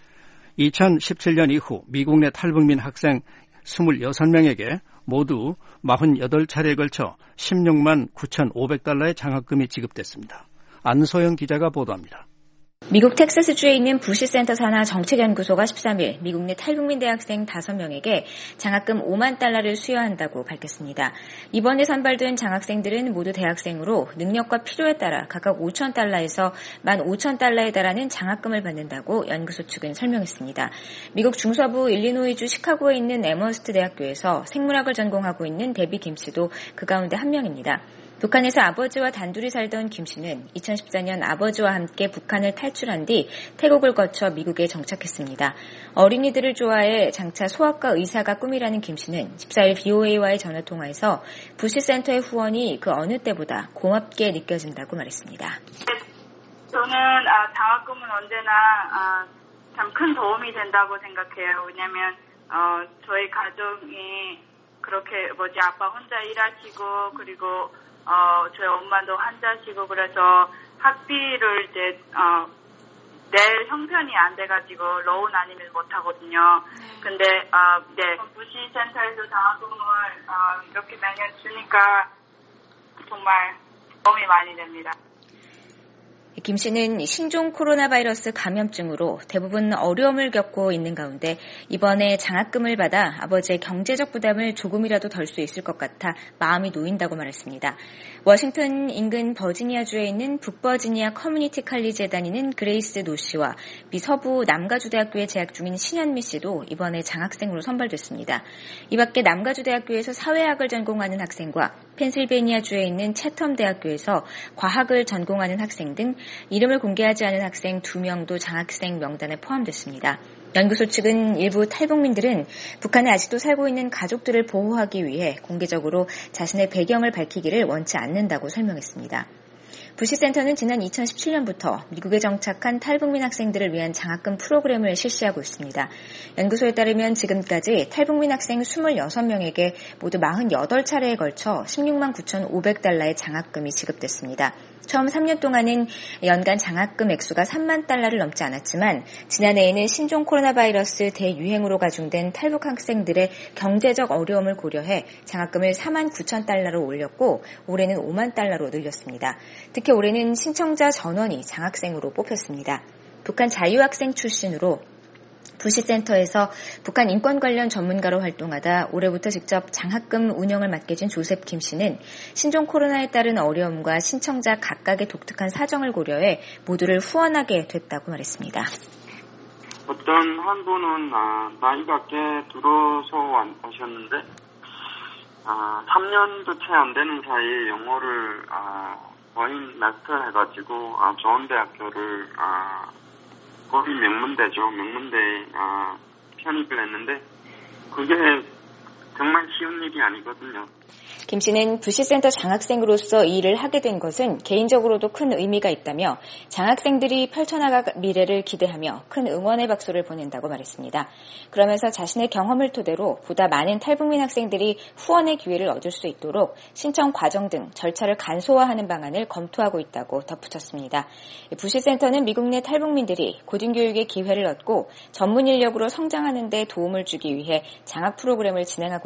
이천십칠 년 이후 미국 내 탈북민 학생 이십육 명에게 모두 사십팔 차례에 걸쳐 십육만 구천오백 달러의 장학금이 지급됐습니다. 안소영 기자가 보도합니다. 미국 텍사스주에 있는 부시 센터 산하 정책연구소가 십삼 일 미국 내 탈북민 대학생 다섯 명에게 장학금 오만 달러를 수여한다고 밝혔습니다. 이번에 선발된 장학생들은 모두 대학생으로 능력과 필요에 따라 각각 오천 달러에서 만 오천 달러에 달하는 장학금을 받는다고 연구소 측은 설명했습니다. 미국 중서부 일리노이주 시카고에 있는 에머스트 대학교에서 생물학을 전공하고 있는 데비 김 씨도 그 가운데 한 명입니다. 북한에서 아버지와 단둘이 살던 김 씨는 이천십사 년 아버지와 함께 북한을 탈출한 뒤 태국을 거쳐 미국에 정착했습니다. 어린이들을 좋아해 장차 소아과 의사가 꿈이라는 김 씨는 십사 일 비오에이와의 전화통화에서 부시센터의 후원이 그 어느 때보다 고맙게 느껴진다고 말했습니다. 저는 아, 장학금은 언제나 아, 참 큰 도움이 된다고 생각해요. 왜냐하면 어, 저희 가족이 그렇게 뭐지 아빠 혼자 일하시고 그리고 어, 저희 엄마도 환자시고 그래서 학비를 이제, 어, 낼 형편이 안 돼가지고 로운 아니면 못하거든요. 근데, 어, 네. 부시센터에서 장학금을, 어, 이렇게 매년 주니까 정말 도움이 많이 됩니다. 김 씨는 신종 코로나 바이러스 감염증으로 대부분 어려움을 겪고 있는 가운데 이번에 장학금을 받아 아버지의 경제적 부담을 조금이라도 덜 수 있을 것 같아 마음이 놓인다고 말했습니다. 워싱턴 인근 버지니아주에 있는 북버지니아 커뮤니티 칼리지에 다니는 그레이스 노 씨와 미 서부 남가주대학교에 재학 중인 신현미 씨도 이번에 장학생으로 선발됐습니다. 이 밖에 남가주대학교에서 사회학을 전공하는 학생과 펜실베니아주에 있는 채텀 대학교에서 과학을 전공하는 학생 등 이름을 공개하지 않은 학생 두 명도 장학생 명단에 포함됐습니다. 연구소 측은 일부 탈북민들은 북한에 아직도 살고 있는 가족들을 보호하기 위해 공개적으로 자신의 배경을 밝히기를 원치 않는다고 설명했습니다. 부시센터는 지난 이천십칠 년부터 미국에 정착한 탈북민 학생들을 위한 장학금 프로그램을 실시하고 있습니다. 연구소에 따르면 지금까지 탈북민 학생 이십육 명에게 모두 사십팔 차례에 걸쳐 십육만 구천오백 달러의 장학금이 지급됐습니다. 처음 삼 년 동안은 연간 장학금 액수가 삼만 달러를 넘지 않았지만 지난해에는 신종 코로나 바이러스 대유행으로 가중된 탈북 학생들의 경제적 어려움을 고려해 장학금을 사만 구천 달러로 올렸고 올해는 오만 달러로 늘렸습니다. 특히 올해는 신청자 전원이 장학생으로 뽑혔습니다. 북한 자유학생 출신으로 부시센터에서 북한 인권 관련 전문가로 활동하다 올해부터 직접 장학금 운영을 맡게 된 조셉 김 씨는 신종 코로나에 따른 어려움과 신청자 각각의 독특한 사정을 고려해 모두를 후원하게 됐다고 말했습니다. 어떤 한 분은 아, 나이가 꽤 들어서 오셨는데 아, 삼 년도 채 안 되는 사이에 영어를 아, 거의 마스터 해가지고 아, 좋은 대학교를 아, 거기 명문대죠. 명문대에 아, 편입을 했는데 그게 정말 쉬운 일이 아니거든요. 김 씨는 부시센터 장학생으로서 이 일을 하게 된 것은 개인적으로도 큰 의미가 있다며 장학생들이 펼쳐나갈 미래를 기대하며 큰 응원의 박수를 보낸다고 말했습니다. 그러면서 자신의 경험을 토대로 보다 많은 탈북민 학생들이 후원의 기회를 얻을 수 있도록 신청 과정 등 절차를 간소화하는 방안을 검토하고 있다고 덧붙였습니다. 부시센터는 미국 내 탈북민들이 고등교육의 기회를 얻고 전문 인력으로 성장하는 데 도움을 주기 위해 장학 프로그램을 진행하고 있습니다.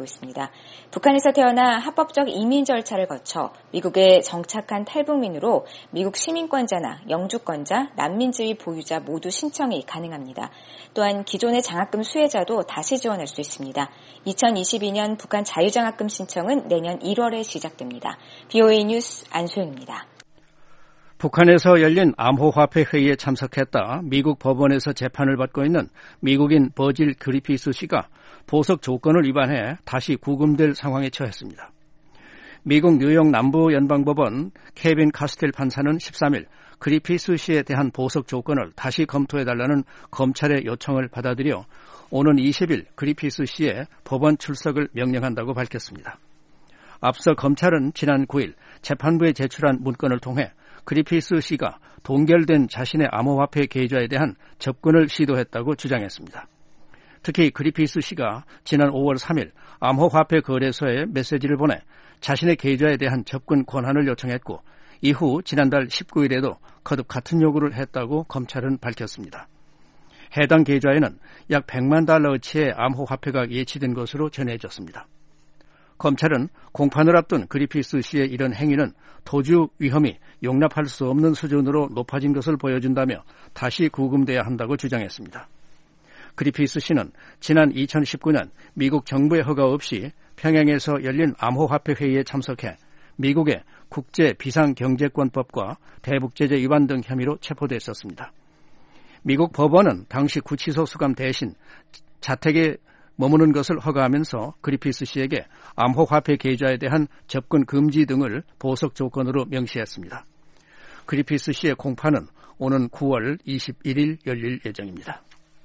밝혔습니다. 북한에서 태어나 합법적 이민 절차를 거쳐 미국에 정착한 탈북민으로 미국 시민권자나 영주권자, 난민지위 보유자 모두 신청이 가능합니다. 또한 기존의 장학금 수혜자도 다시 지원할 수 있습니다. 이천이십이 년 북한 자유장학금 신청은 내년 일월에 시작됩니다. 비오에이 뉴스 안소영입니다. 북한에서 열린 암호화폐 회의에 참석했다 미국 법원에서 재판을 받고 있는 미국인 버질 그리피스 씨가 보석 조건을 위반해 다시 구금될 상황에 처했습니다. 미국 뉴욕 남부연방법원 케빈 카스텔 판사는 십삼 일 그리피스 씨에 대한 보석 조건을 다시 검토해달라는 검찰의 요청을 받아들여 오는 이십 일 그리피스 씨의 법원 출석을 명령한다고 밝혔습니다. 앞서 검찰은 지난 구 일 재판부에 제출한 문건을 통해 그리피스 씨가 동결된 자신의 암호화폐 계좌에 대한 접근을 시도했다고 주장했습니다. 특히 그리피스 씨가 지난 오월 삼 일 암호화폐 거래소에 메시지를 보내 자신의 계좌에 대한 접근 권한을 요청했고 이후 지난달 십구 일에도 거듭 같은 요구를 했다고 검찰은 밝혔습니다. 해당 계좌에는 약 백만 달러어치의 암호화폐가 예치된 것으로 전해졌습니다. 검찰은 공판을 앞둔 그리피스 씨의 이런 행위는 도주 위험이 용납할 수 없는 수준으로 높아진 것을 보여준다며 다시 구금돼야 한다고 주장했습니다. 그리피스 씨는 지난 이천십구 년 미국 정부의 허가 없이 평양에서 열린 암호화폐 회의에 참석해 미국의 국제 비상경제권법과 대북제재 위반 등 혐의로 체포됐었습니다. 미국 법원은 당시 구치소 수감 대신 자택에 머무는 것을 허가하면서 그리피스 씨에게 암호화폐 계좌에 대한 접근 금지 등을 보석 조건으로 명시했습니다. 그리피스 씨의 공판은 오는 구월 이십일 일 열릴 예정입니다.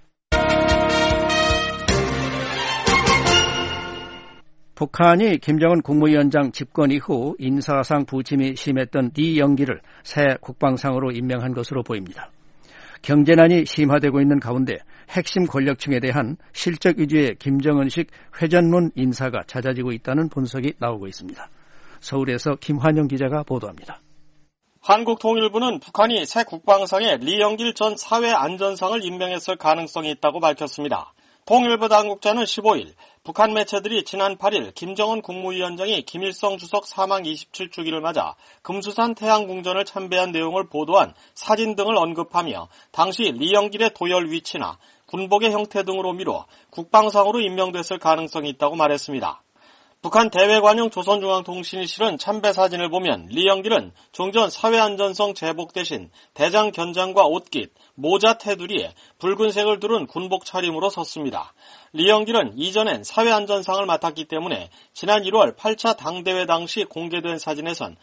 북한이 김정은 국무위원장 집권 이후 인사상 부침이 심했던 리 영기를 새 국방상으로 임명한 것으로 보입니다. 경제난이 심화되고 있는 가운데 핵심 권력층에 대한 실적 위주의 김정은식 회전문 인사가 잦아지고 있다는 분석이 나오고 있습니다. 서울에서 김환영 기자가 보도합니다. 한국통일부는 북한이 새 국방상에 리영길 전 사회안전상을 임명했을 가능성이 있다고 밝혔습니다. 통일부 당국자는 십오 일 북한 매체들이 지난 팔 일 김정은 국무위원장이 김일성 주석 사망 이십칠 주기를 맞아 금수산 태양궁전을 참배한 내용을 보도한 사진 등을 언급하며 당시 리영길의 도열 위치나 군복의 형태 등으로 미뤄 국방상으로 임명됐을 가능성이 있다고 말했습니다. 북한 대외관용 조선중앙통신이 실은 참배 사진을 보면 리영길은 종전 사회안전성 제복 대신 대장 견장과 옷깃, 모자 테두리에 붉은색을 두른 군복 차림으로 섰습니다. 리영길은 이전엔 사회안전상을 맡았기 때문에 지난 일월 팔 차 당대회 당시 공개된 사진에선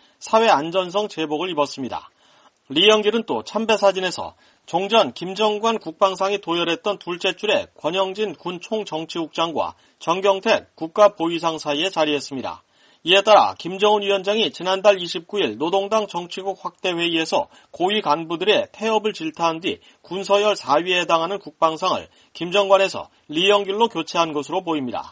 사회안전성 제복을 입었습니다. 리영길은 또 참배 사진에서 종전 김정관 국방상이 도열했던 둘째 줄에 권영진 군 총정치국장과 정경택 국가보위상 사이에 자리했습니다. 이에 따라 김정은 위원장이 지난달 이십구 일 노동당 정치국 확대회의에서 고위 간부들의 태업을 질타한 뒤 군서열 사 위에 해당하는 국방상을 김정관에서 리영길로 교체한 것으로 보입니다.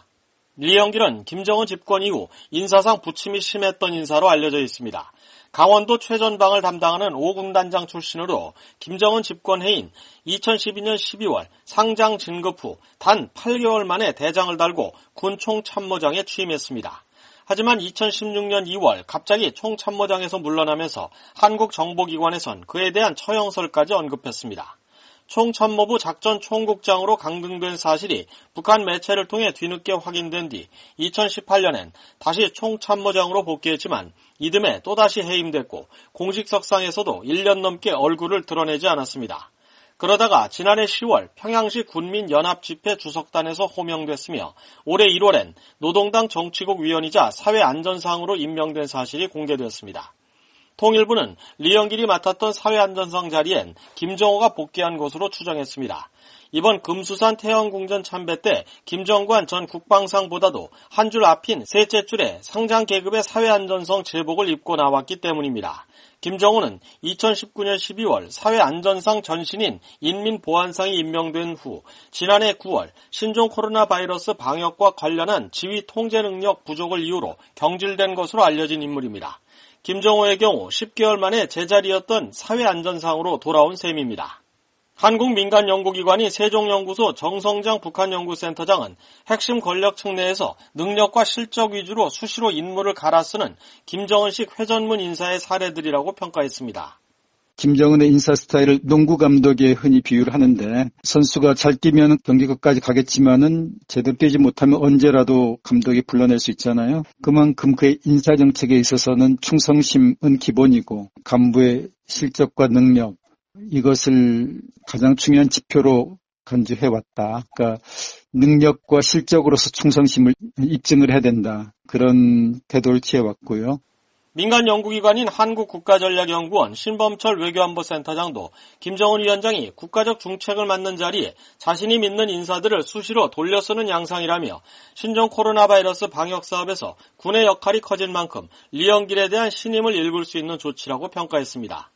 리영길은 김정은 집권 이후 인사상 부침이 심했던 인사로 알려져 있습니다. 강원도 최전방을 담당하는 오 군단장 출신으로 김정은 집권 해인 이천십이 년 십이월 상장 진급 후 단 팔 개월 만에 대장을 달고 군 총참모장에 취임했습니다. 하지만 이천십육 년 이월 갑자기 총참모장에서 물러나면서 한국 정보기관에선 그에 대한 처형설까지 언급했습니다. 총참모부 작전총국장으로 강등된 사실이 북한 매체를 통해 뒤늦게 확인된 뒤 이천십팔 년엔 다시 총참모장으로 복귀했지만 이듬해 또다시 해임됐고 공식석상에서도 일 년 넘게 얼굴을 드러내지 않았습니다. 그러다가 지난해 시월 평양시 군민연합집회 주석단에서 호명됐으며 올해 일월엔 노동당 정치국 위원이자 사회안전상으로 임명된 사실이 공개됐습니다. 통일부는 리영길이 맡았던 사회안전상 자리엔 김정호가 복귀한 것으로 추정했습니다. 이번 금수산 태영궁전 참배 때 김정관 전 국방상보다도 한 줄 앞인 셋째 줄에 상장 계급의 사회안전성 제복을 입고 나왔기 때문입니다. 김정은은 이천십구 년 십이월 사회안전상 전신인 인민보안상이 임명된 후 지난해 구월 신종 코로나 바이러스 방역과 관련한 지휘 통제 능력 부족을 이유로 경질된 것으로 알려진 인물입니다. 김정호의 경우 십 개월 만에 제자리였던 사회안전상으로 돌아온 셈입니다. 한국 민간 연구기관인 세종연구소 정성장 북한연구센터장은 핵심 권력층 내에서 능력과 실적 위주로 수시로 인물을 갈아쓰는 김정은식 회전문 인사의 사례들이라고 평가했습니다. 김정은의 인사 스타일을 농구 감독에 흔히 비유를 하는데 선수가 잘 뛰면 경기 끝까지 가겠지만은 제대로 뛰지 못하면 언제라도 감독이 불러낼 수 있잖아요. 그만큼 그의 인사 정책에 있어서는 충성심은 기본이고 간부의 실적과 능력 이것을 가장 중요한 지표로 간주해왔다. 그러니까 능력과 실적으로서 충성심을 입증을 해야 된다. 그런 태도를 취해왔고요. 민간 연구기관인 한국국가전략연구원 신범철 외교안보센터장도 김정은 위원장이 국가적 중책을 맡는 자리에 자신이 믿는 인사들을 수시로 돌려쓰는 양상이라며 신종 코로나 바이러스 방역 사업에서 군의 역할이 커진 만큼 리영길에 대한 신임을 읽을 수 있는 조치라고 평가했습니다.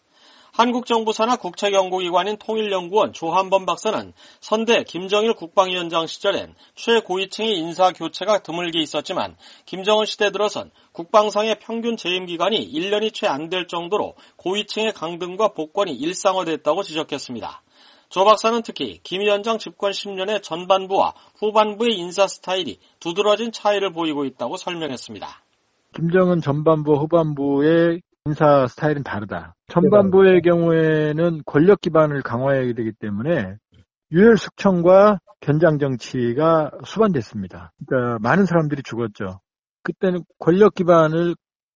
한국정부 산하 국책연구기관인 통일연구원 조한범 박사는 선대 김정일 국방위원장 시절엔 최고위층의 인사교체가 드물게 있었지만 김정은 시대 들어선 국방상의 평균 재임기간이 일 년이 채 안 될 정도로 고위층의 강등과 복권이 일상화됐다고 지적했습니다. 조 박사는 특히 김 위원장 집권 십 년의 전반부와 후반부의 인사 스타일이 두드러진 차이를 보이고 있다고 설명했습니다. 김정은 전반부, 후반부의 인사 스타일은 다르다. 전반부의 경우에는 권력 기반을 강화해야 되기 때문에 유혈 숙청과 견장 정치가 수반됐습니다. 그러니까 많은 사람들이 죽었죠. 그때는 권력 기반을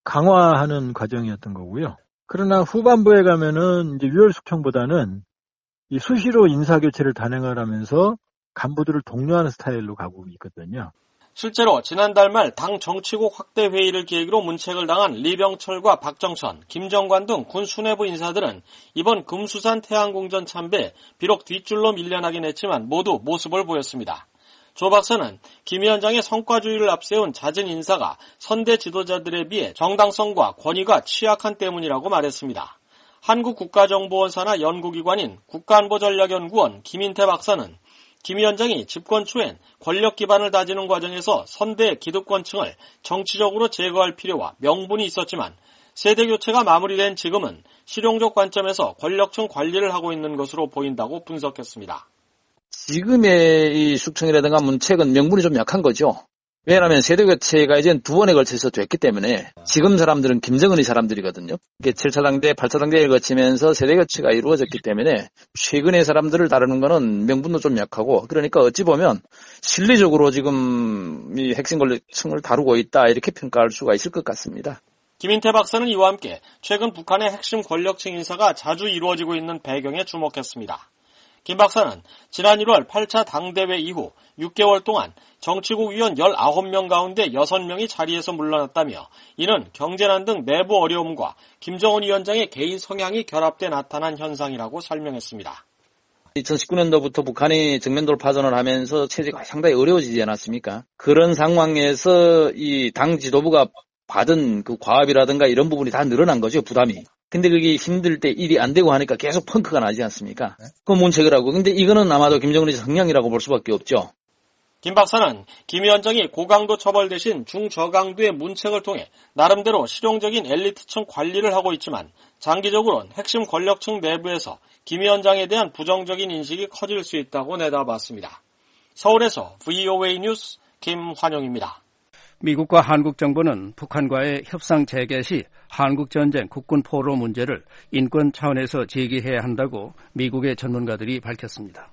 강화하는 과정이었던 거고요. 그러나 후반부에 가면은 이제 유혈 숙청보다는 이 수시로 인사 교체를 단행을 하면서 간부들을 독려하는 스타일로 가고 있거든요. 실제로 지난달 말 당 정치국 확대 회의를 계기로 문책을 당한 리병철과 박정천, 김정관 등 군 수뇌부 인사들은 이번 금수산 태양궁전 참배에 비록 뒷줄로 밀려나긴 했지만 모두 모습을 보였습니다. 조 박사는 김 위원장의 성과주의를 앞세운 잦은 인사가 선대 지도자들에 비해 정당성과 권위가 취약한 때문이라고 말했습니다. 한국국가정보원 산하 연구기관인 국가안보전략연구원 김인태 박사는 김 위원장이 집권 초엔 권력 기반을 다지는 과정에서 선대 기득권층을 정치적으로 제거할 필요와 명분이 있었지만 세대 교체가 마무리된 지금은 실용적 관점에서 권력층 관리를 하고 있는 것으로 보인다고 분석했습니다. 지금의 이 숙청이라든가 문책은 명분이 좀 약한 거죠. 왜냐하면 세대 교체가 이제 두 번에 걸쳐서 됐기 때문에 지금 사람들은 김정은의 사람들이거든요. 이게 칠 차 당대, 팔 차 당대를 거치면서 세대 교체가 이루어졌기 때문에 최근의 사람들을 다루는 거는 명분도 좀 약하고 그러니까 어찌 보면 실리적으로 지금 이 핵심 권력층을 다루고 있다 이렇게 평가할 수가 있을 것 같습니다. 김인태 박사는 이와 함께 최근 북한의 핵심 권력층 인사가 자주 이루어지고 있는 배경에 주목했습니다. 김 박사는 지난 일월 팔 차 당대회 이후 육 개월 동안 정치국 위원 열아홉 명 가운데 여섯 명이 자리에서 물러났다며 이는 경제난 등 내부 어려움과 김정은 위원장의 개인 성향이 결합돼 나타난 현상이라고 설명했습니다. 이천십구 년도부터 북한이 정면 돌파전을 하면서 체제가 상당히 어려워지지 않았습니까? 그런 상황에서 이 당 지도부가 받은 그 과업이라든가 이런 부분이 다 늘어난 거죠, 부담이. 근데 그게 힘들 때 일이 안 되고 하니까 계속 펑크가 나지 않습니까? 그 문책을 하고. 근데 이거는 아마도 김정은의 성향이라고 볼 수밖에 없죠. 김 박사는 김 위원장이 고강도 처벌 대신 중저강도의 문책을 통해 나름대로 실용적인 엘리트층 관리를 하고 있지만 장기적으로는 핵심 권력층 내부에서 김 위원장에 대한 부정적인 인식이 커질 수 있다고 내다봤습니다. 서울에서 브이오에이 뉴스 김환영입니다. 미국과 한국 정부는 북한과의 협상 재개 시 한국전쟁 국군 포로 문제를 인권 차원에서 제기해야 한다고 미국의 전문가들이 밝혔습니다.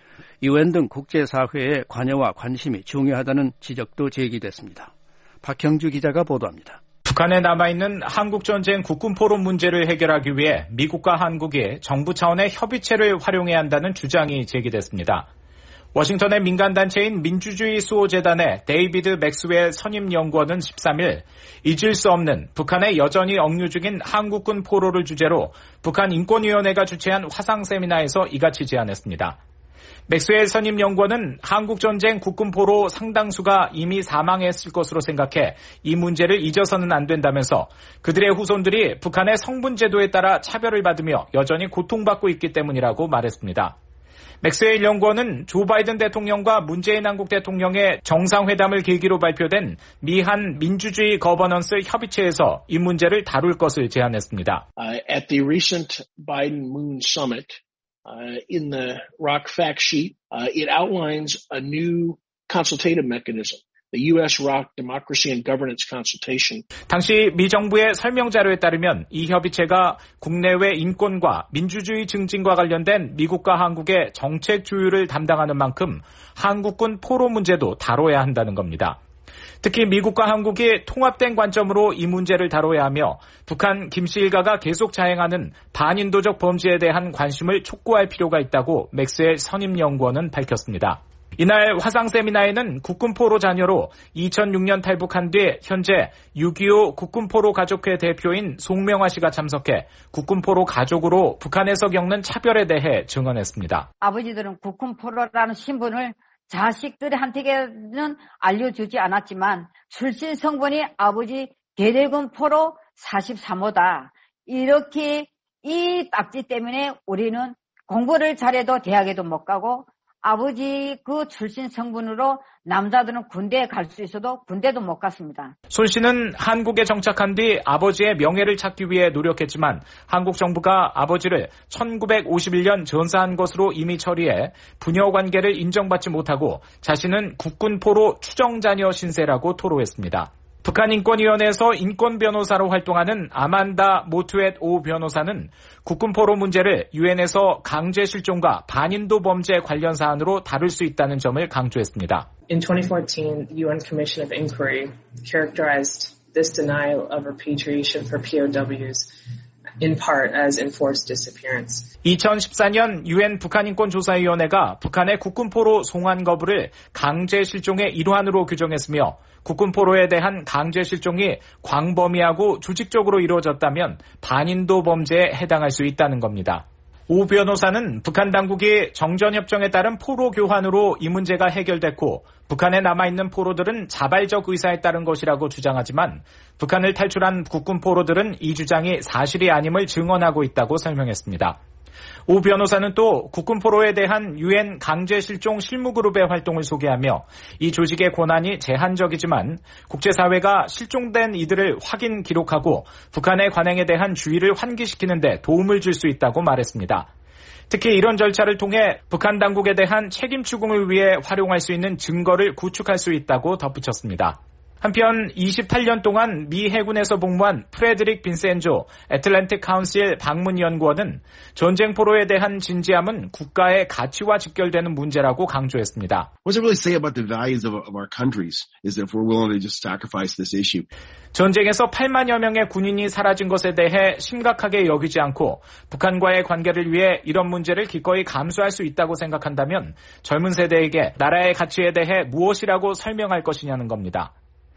유엔 등 국제사회의 관여와 관심이 중요하다는 지적도 제기됐습니다. 박형주 기자가 보도합니다. 북한에 남아있는 한국전쟁 국군 포로 문제를 해결하기 위해 미국과 한국이 정부 차원의 협의체를 활용해야 한다는 주장이 제기됐습니다. 워싱턴의 민간단체인 민주주의 수호재단의 데이비드 맥스웰 선임연구원은 십삼 일 잊을 수 없는 북한에 여전히 억류 중인 한국군 포로를 주제로 북한 인권위원회가 주최한 화상 세미나에서 이같이 제안했습니다. 맥스웰 선임연구원은 한국전쟁 국군 포로 상당수가 이미 사망했을 것으로 생각해 이 문제를 잊어서는 안 된다면서 그들의 후손들이 북한의 성분제도에 따라 차별을 받으며 여전히 고통받고 있기 때문이라고 말했습니다. 맥스웰 연구원은 조 바이든 대통령과 문재인 한국 대통령의 정상회담을 계기로 발표된 미한 민주주의 거버넌스 협의체에서 이 문제를 다룰 것을 제안했습니다. Uh, at the recent Biden-Moon summit, uh, in the ROC fact sheet, uh, it outlines a new consultative mechanism. The U S ROC Democracy and Governance Consultation. 당시 미 정부의 설명 자료에 따르면 이 협의체가 국내외 인권과 민주주의 증진과 관련된 미국과 한국의 정책 조율을 담당하는 만큼 한국군 포로 문제도 다뤄야 한다는 겁니다. 특히 미국과 한국이 통합된 관점으로 이 문제를 다뤄야 하며 북한 김씨 일가가 계속 자행하는 반인도적 범죄에 대한 관심을 촉구할 필요가 있다고 맥스웰 선임연구원은 밝혔습니다. 이날 화상 세미나에는 국군포로 자녀로 이천육 년 탈북한 뒤 현재 육이오 국군포로 가족회 대표인 송명화 씨가 참석해 국군포로 가족으로 북한에서 겪는 차별에 대해 증언했습니다. 아버지들은 국군포로라는 신분을 자식들한테는 알려주지 않았지만 출신 성분이 아버지 대대군 포로 사십삼 호다. 이렇게 이 딱지 때문에 우리는 공부를 잘해도 대학에도 못 가고 아버지 그 출신 성분으로 남자들은 군대에 갈 수 있어도 군대도 못 갔습니다. 손 씨는 한국에 정착한 뒤 아버지의 명예를 찾기 위해 노력했지만 한국 정부가 아버지를 천구백오십일 년 전사한 것으로 이미 처리해 부녀 관계를 인정받지 못하고 자신은 국군포로 추정자녀 신세라고 토로했습니다. 북한인권위원회에서 인권변호사로 활동하는 아만다 모투엣 오 변호사는 국군포로 문제를 유엔에서 강제 실종과 반인도 범죄 관련 사안으로 다룰 수 있다는 점을 강조했습니다. In twenty fourteen, the U N Commission of Inquiry characterized this denial of repatriation for P O Ws in part as enforced disappearance. 이천십사 년 유엔 북한인권조사위원회가 북한의 국군포로 송환 거부를 강제 실종의 일환으로 규정했으며 국군포로에 대한 강제 실종이 광범위하고 조직적으로 이루어졌다면 반인도 범죄에 해당할 수 있다는 겁니다. 오 변호사는 북한 당국이 정전협정에 따른 포로 교환으로 이 문제가 해결됐고 북한에 남아있는 포로들은 자발적 의사에 따른 것이라고 주장하지만 북한을 탈출한 국군 포로들은 이 주장이 사실이 아님을 증언하고 있다고 설명했습니다. 오 변호사는 또 국군 포로에 대한 유엔 강제 실종 실무그룹의 활동을 소개하며 이 조직의 권한이 제한적이지만 국제사회가 실종된 이들을 확인 기록하고 북한의 관행에 대한 주의를 환기시키는 데 도움을 줄 수 있다고 말했습니다. 특히 이런 절차를 통해 북한 당국에 대한 책임 추궁을 위해 활용할 수 있는 증거를 구축할 수 있다고 덧붙였습니다. 한편 이십팔 년 동안 미 해군에서 복무한 프레드릭 빈센조 애틀랜틱 카운실 방문연구원은 전쟁 포로에 대한 진지함은 국가의 가치와 직결되는 문제라고 강조했습니다. What does it really say about the values of, of our countries is that if we're willing to just sacrifice this issue. 전쟁에서 팔만여 명의 군인이 사라진 것에 대해 심각하게 여기지 않고 북한과의 관계를 위해 이런 문제를 기꺼이 감수할 수 있다고 생각한다면 젊은 세대에게 나라의 가치에 대해 무엇이라고 설명할 것이냐는 겁니다.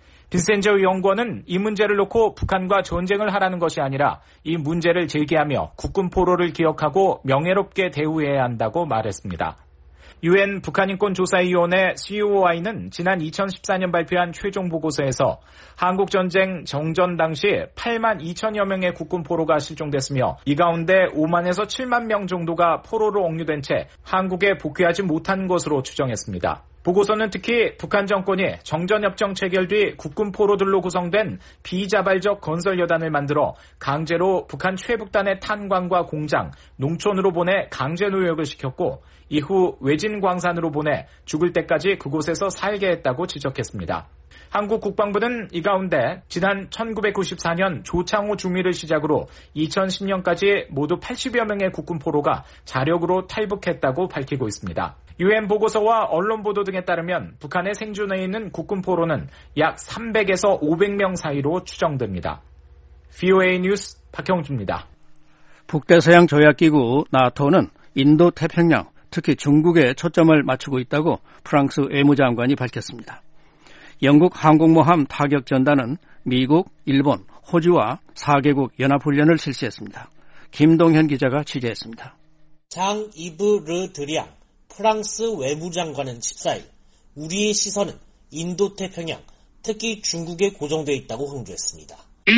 빈센저 연구원은 이 문제를 놓고 북한과 전쟁을 하라는 것이 아니라 이 문제를 제기하며 국군 포로를 기억하고 명예롭게 대우해야 한다고 말했습니다. 유엔 북한인권조사위원회 씨오아이는 지난 이천십사 년 발표한 최종 보고서에서 한국전쟁 정전 당시 팔만 이천여 명의 국군 포로가 실종됐으며 이 가운데 오만에서 칠만 명 정도가 포로로 억류된 채 한국에 복귀하지 못한 것으로 추정했습니다. 보고서는 특히 북한 정권이 정전협정 체결 뒤 국군 포로들로 구성된 비자발적 건설여단을 만들어 강제로 북한 최북단의 탄광과 공장, 농촌으로 보내 강제 노역을 시켰고 이후 외진 광산으로 보내 죽을 때까지 그곳에서 살게 했다고 지적했습니다. 한국 국방부는 이 가운데 지난 천구백구십사 년 조창호 중위를 시작으로 이천십 년까지 모두 팔십여 명의 국군 포로가 자력으로 탈북했다고 밝히고 있습니다. 유엔 보고서와 언론 보도 등에 따르면 북한에 생존해 있는 국군 포로는 약 삼백에서 오백 명 사이로 추정됩니다. 브이오에이 뉴스 박형주입니다. 북대서양 조약기구 나토는 인도 태평양, 특히 중국에 초점을 맞추고 있다고 프랑스 외무장관이 밝혔습니다. 영국 항공모함 타격전단은 미국, 일본, 호주와 사 개국 연합훈련을 실시했습니다. 김동현 기자가 취재했습니다. 장 이브 르 드리앙 프랑스 외무장관은 십사 일 우리의 시선은 인도태평양, 특히 중국에 고정되어 있다고 강조했습니다.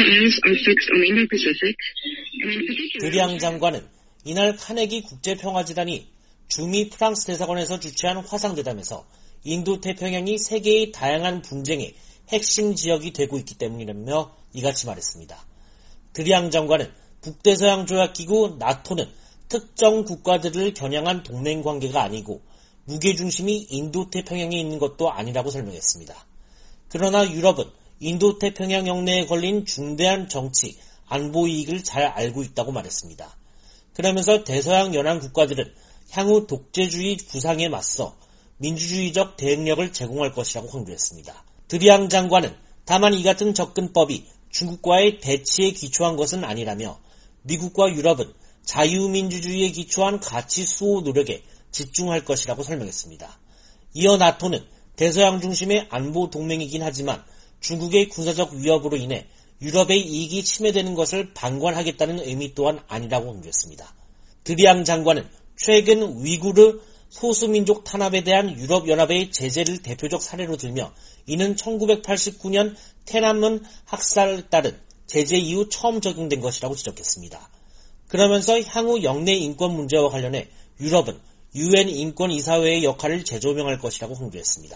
드리앙 장관은 이날 카네기 국제평화재단이 주미 프랑스 대사관에서 주최한 화상대담에서 인도태평양이 세계의 다양한 분쟁의 핵심 지역이 되고 있기 때문이라며 이같이 말했습니다. 드리앙 장관은 북대서양 조약기구 나토는 특정 국가들을 겨냥한 동맹 관계가 아니고 무게중심이 인도태평양에 있는 것도 아니라고 설명했습니다. 그러나 유럽은 인도태평양 영내에 걸린 중대한 정치, 안보 이익을 잘 알고 있다고 말했습니다. 그러면서 대서양 연안 국가들은 향후 독재주의 구상에 맞서 민주주의적 대응력을 제공할 것이라고 강조했습니다. 드리앙 장관은 다만 이 같은 접근법이 중국과의 대치에 기초한 것은 아니라며 미국과 유럽은 자유민주주의에 기초한 가치 수호 노력에 집중할 것이라고 설명했습니다. 이어 나토는 대서양 중심의 안보 동맹이긴 하지만 중국의 군사적 위협으로 인해 유럽의 이익이 침해되는 것을 방관하겠다는 의미 또한 아니라고 강조했습니다. 드리앙 장관은 최근 위구르 소수민족 탄압에 대한 유럽연합의 제재를 대표적 사례로 들며 이는 천구백팔십구 년天安문 학살에 따른 제재 이후 처음 적용된 것이라고 지적했습니다. 그러면서 향후 영내 인권 문제와 관련해 유럽은 유엔 인권이사회의 역할을 재조명할 것이라고 강조했습니다.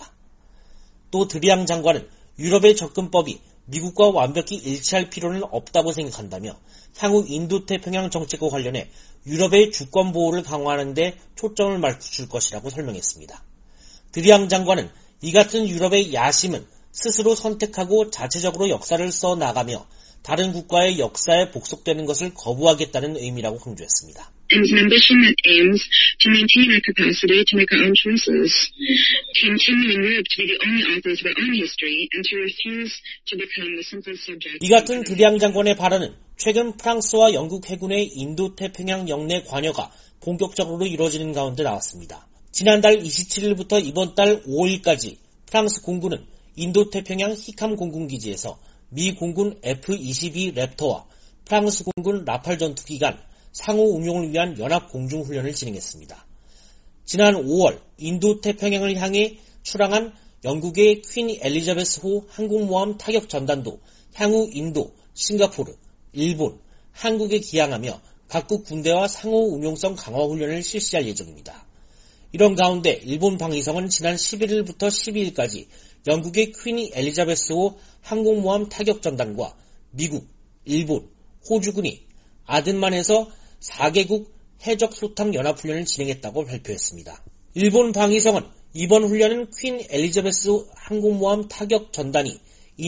또 드리앙 장관은 유럽의 접근법이 미국과 완벽히 일치할 필요는 없다고 생각한다며 향후 인도태평양 정책과 관련해 유럽의 주권 보호를 강화하는 데 초점을 맞출 것이라고 설명했습니다. 드리앙 장관은 이 같은 유럽의 야심은 스스로 선택하고 자체적으로 역사를 써나가며 다른 국가의 역사에 복속되는 것을 거부하겠다는 의미라고 강조했습니다. And an ambition that aims to maintain our capacity to make our own choices, continuing Europe to be the only authors of our own history, and to refuse to become the simple subject. 이 같은 드리앙 장관의 발언은 최근 프랑스와 영국 해군의 인도태평양 영내 관여가 본격적으로 이루어지는 가운데 나왔습니다. 지난달 이십칠일부터 이번 달 오일까지 프랑스 공군은 인도태평양 히캄 공군기지에서 미 공군 에프 이십이 랩터와 프랑스 공군 라팔 전투기 간 상호 응용을 위한 연합 공중훈련을 진행했습니다. 지난 오월 인도태평양을 향해 출항한 영국의 퀸 엘리자베스호 항공모함 타격 전단도 향후 인도, 싱가포르, 일본, 한국에 기항하며 각국 군대와 상호 응용성 강화 훈련을 실시할 예정입니다. 이런 가운데 일본 방위성은 지난 십일일부터 십이일까지 영국의 퀸 엘리자베스호 항공모함 타격 전단과 미국, 일본, 호주군이 아든만에서 사 개국 해적 소탕 연합훈련을 진행했다고 발표했습니다. 일본 방위성은 이번 훈련은 퀸 엘리자베스 항공모함 타격 전단이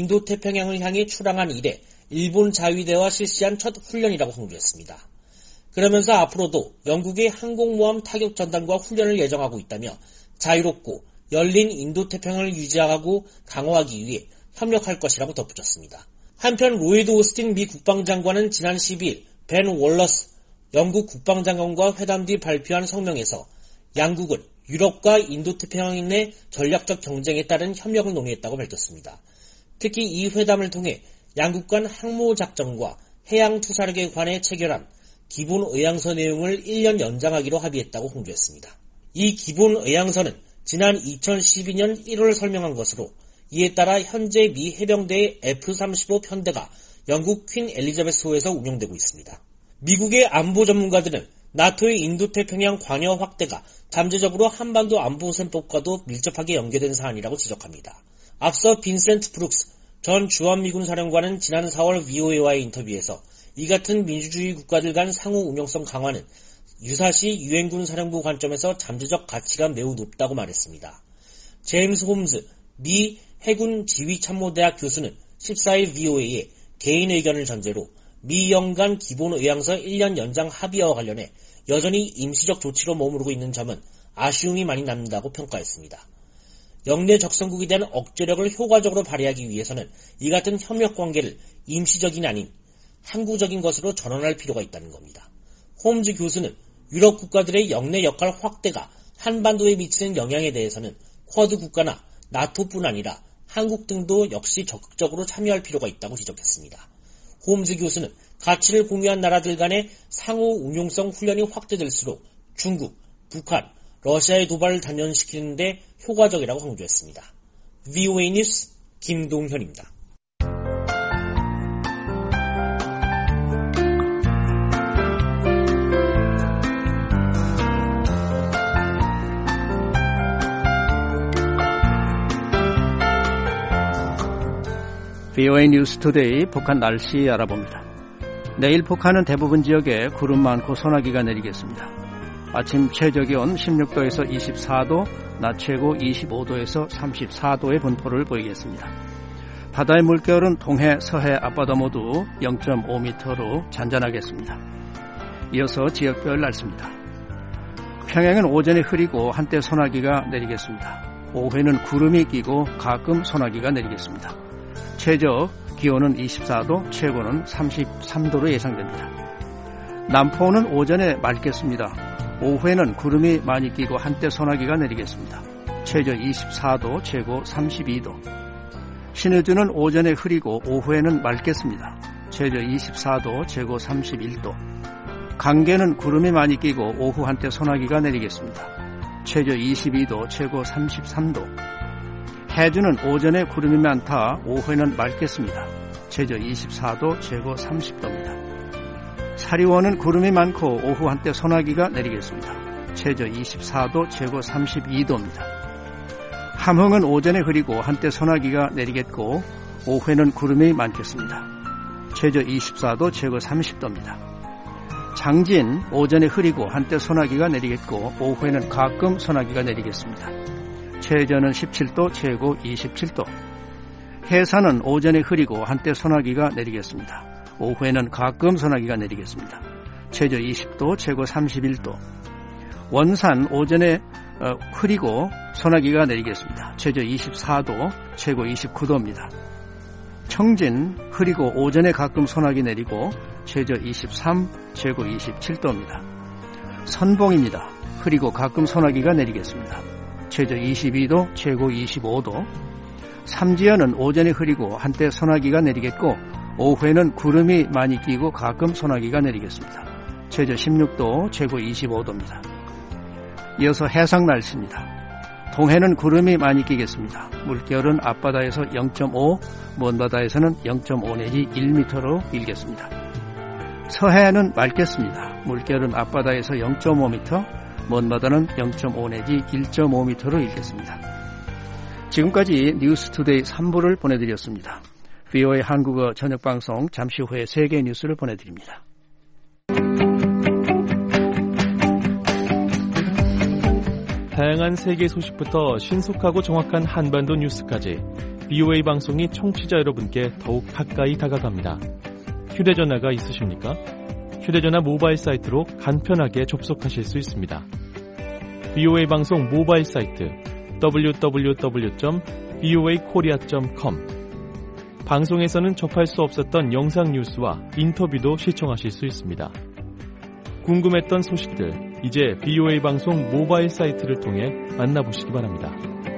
인도태평양을 향해 출항한 이래 일본 자위대와 실시한 첫 훈련이라고 강조했습니다. 그러면서 앞으로도 영국의 항공모함 타격 전단과 훈련을 예정하고 있다며 자유롭고 열린 인도태평양을 유지하고 강화하기 위해 협력할 것이라고 덧붙였습니다. 한편 로이드 오스틴 미 국방장관은 지난 십이일 벤 월러스 영국 국방장관과 회담 뒤 발표한 성명에서 양국은 유럽과 인도태평양 내 전략적 경쟁에 따른 협력을 논의했다고 밝혔습니다. 특히 이 회담을 통해 양국 간 항모작전과 해양투사력에 관해 체결한 기본의향서 내용을 일 년 연장하기로 합의했다고 공조했습니다. 이 기본의향서는 지난 이천십이년 일월 설명한 것으로 이에 따라 현재 미 해병대의 에프 삼십오 편대가 영국 퀸 엘리자베스호에서 운용되고 있습니다. 미국의 안보 전문가들은 나토의 인도태평양 관여 확대가 잠재적으로 한반도 안보셈법과도 밀접하게 연계된 사안이라고 지적합니다. 앞서 빈센트 브룩스 전 주한미군 사령관은 지난 사월 브이오에이와의 인터뷰에서 이 같은 민주주의 국가들 간 상호 운용성 강화는 유사시 유엔군 사령부 관점에서 잠재적 가치가 매우 높다고 말했습니다. 제임스 홈즈 미 해군 지휘참모대학 교수는 십사일 브이오에이에 개인 의견을 전제로 미 영 간 기본의향서 일 년 연장 합의와 관련해 여전히 임시적 조치로 머무르고 있는 점은 아쉬움이 많이 남는다고 평가했습니다. 영내 적성국에 대한 억제력을 효과적으로 발휘하기 위해서는 이 같은 협력 관계를 임시적인 아닌 항구적인 것으로 전환할 필요가 있다는 겁니다. 홈즈 교수는 유럽 국가들의 영내 역할 확대가 한반도에 미치는 영향에 대해서는 쿼드 국가나 나토뿐 아니라 한국 등도 역시 적극적으로 참여할 필요가 있다고 지적했습니다. 홈즈 교수는 가치를 공유한 나라들 간의 상호 운용성 훈련이 확대될수록 중국, 북한, 러시아의 도발을 단련시키는 데 효과적이라고 강조했습니다. 브이오에이 뉴스 김동현입니다. 브이오에이 뉴스 투데이 북한 날씨 알아봅니다. 내일 북한은 대부분 지역에 구름 많고 소나기가 내리겠습니다. 아침 최저기온 십육 도에서 이십사 도, 낮 최고 이십오 도에서 삼십사 도의 분포를 보이겠습니다. 바다의 물결은 동해, 서해, 앞바다 모두 영 점 오 미터로 잔잔하겠습니다. 이어서 지역별 날씨입니다. 평양은 오전에 흐리고 한때 소나기가 내리겠습니다. 오후에는 구름이 끼고 가끔 소나기가 내리겠습니다. 최저 기온은 이십사 도, 최고는 삼십삼 도로 예상됩니다. 남포는 오전에 맑겠습니다. 오후에는 구름이 많이 끼고 한때 소나기가 내리겠습니다. 최저 이십사 도, 최고 삼십이 도. 신의주는 오전에 흐리고 오후에는 맑겠습니다. 최저 이십사 도, 최고 삼십일 도. 강계는 구름이 많이 끼고 오후 한때 소나기가 내리겠습니다. 최저 이십이 도, 최고 삼십삼 도. 해주는 오전에 구름이 많다, 오후에는 맑겠습니다. 최저 이십사 도, 최고 삼십 도입니다. 사리원은 구름이 많고 오후 한때 소나기가 내리겠습니다. 최저 이십사 도, 최고 삼십이 도입니다. 함흥은 오전에 흐리고 한때 소나기가 내리겠고 오후에는 구름이 많겠습니다. 최저 이십사 도, 최고 삼십 도입니다. 장진 오전에 흐리고 한때 소나기가 내리겠고 오후에는 가끔 소나기가 내리겠습니다. 최저는 십칠 도, 최고 이십칠 도. 해산은 오전에 흐리고 한때 소나기가 내리겠습니다. 오후에는 가끔 소나기가 내리겠습니다. 최저 이십 도, 최고 삼십일 도. 원산 오전에 어, 흐리고 소나기가 내리겠습니다. 최저 이십사 도, 최고 이십구 도입니다. 청진 흐리고 오전에 가끔 소나기 내리고 최저 이십삼, 최고 이십칠 도입니다. 선봉입니다. 흐리고 가끔 소나기가 내리겠습니다. 최저 이십이 도, 최고 이십오 도. 삼지연은 오전에 흐리고 한때 소나기가 내리겠고 오후에는 구름이 많이 끼고 가끔 소나기가 내리겠습니다. 최저 십육 도, 최고 이십오 도입니다. 이어서 해상 날씨입니다. 동해는 구름이 많이 끼겠습니다. 물결은 앞바다에서 영 점 오, 먼바다에서는 영 점 오 내지 일 미터로 일겠습니다. 서해안은 맑겠습니다. 물결은 앞바다에서 영 점 오 미터, 먼바다는 영 점 오 내지 일 점 오 미터로 일겠습니다. 지금까지 뉴스투데이 삼 부를 보내드렸습니다. 브이오에이 한국어 저녁방송 잠시 후에 세계 뉴스를 보내드립니다. 다양한 세계 소식부터 신속하고 정확한 한반도 뉴스까지 브이오에이 방송이 청취자 여러분께 더욱 가까이 다가갑니다. 휴대전화가 있으십니까? 휴대전화 모바일 사이트로 간편하게 접속하실 수 있습니다. 브이오에이 방송 모바일 사이트 더블유 더블유 더블유 점 브이오에이 코리아 점 컴. 방송에서는 접할 수 없었던 영상 뉴스와 인터뷰도 시청하실 수 있습니다. 궁금했던 소식들, 이제 브이오에이 방송 모바일 사이트를 통해 만나보시기 바랍니다.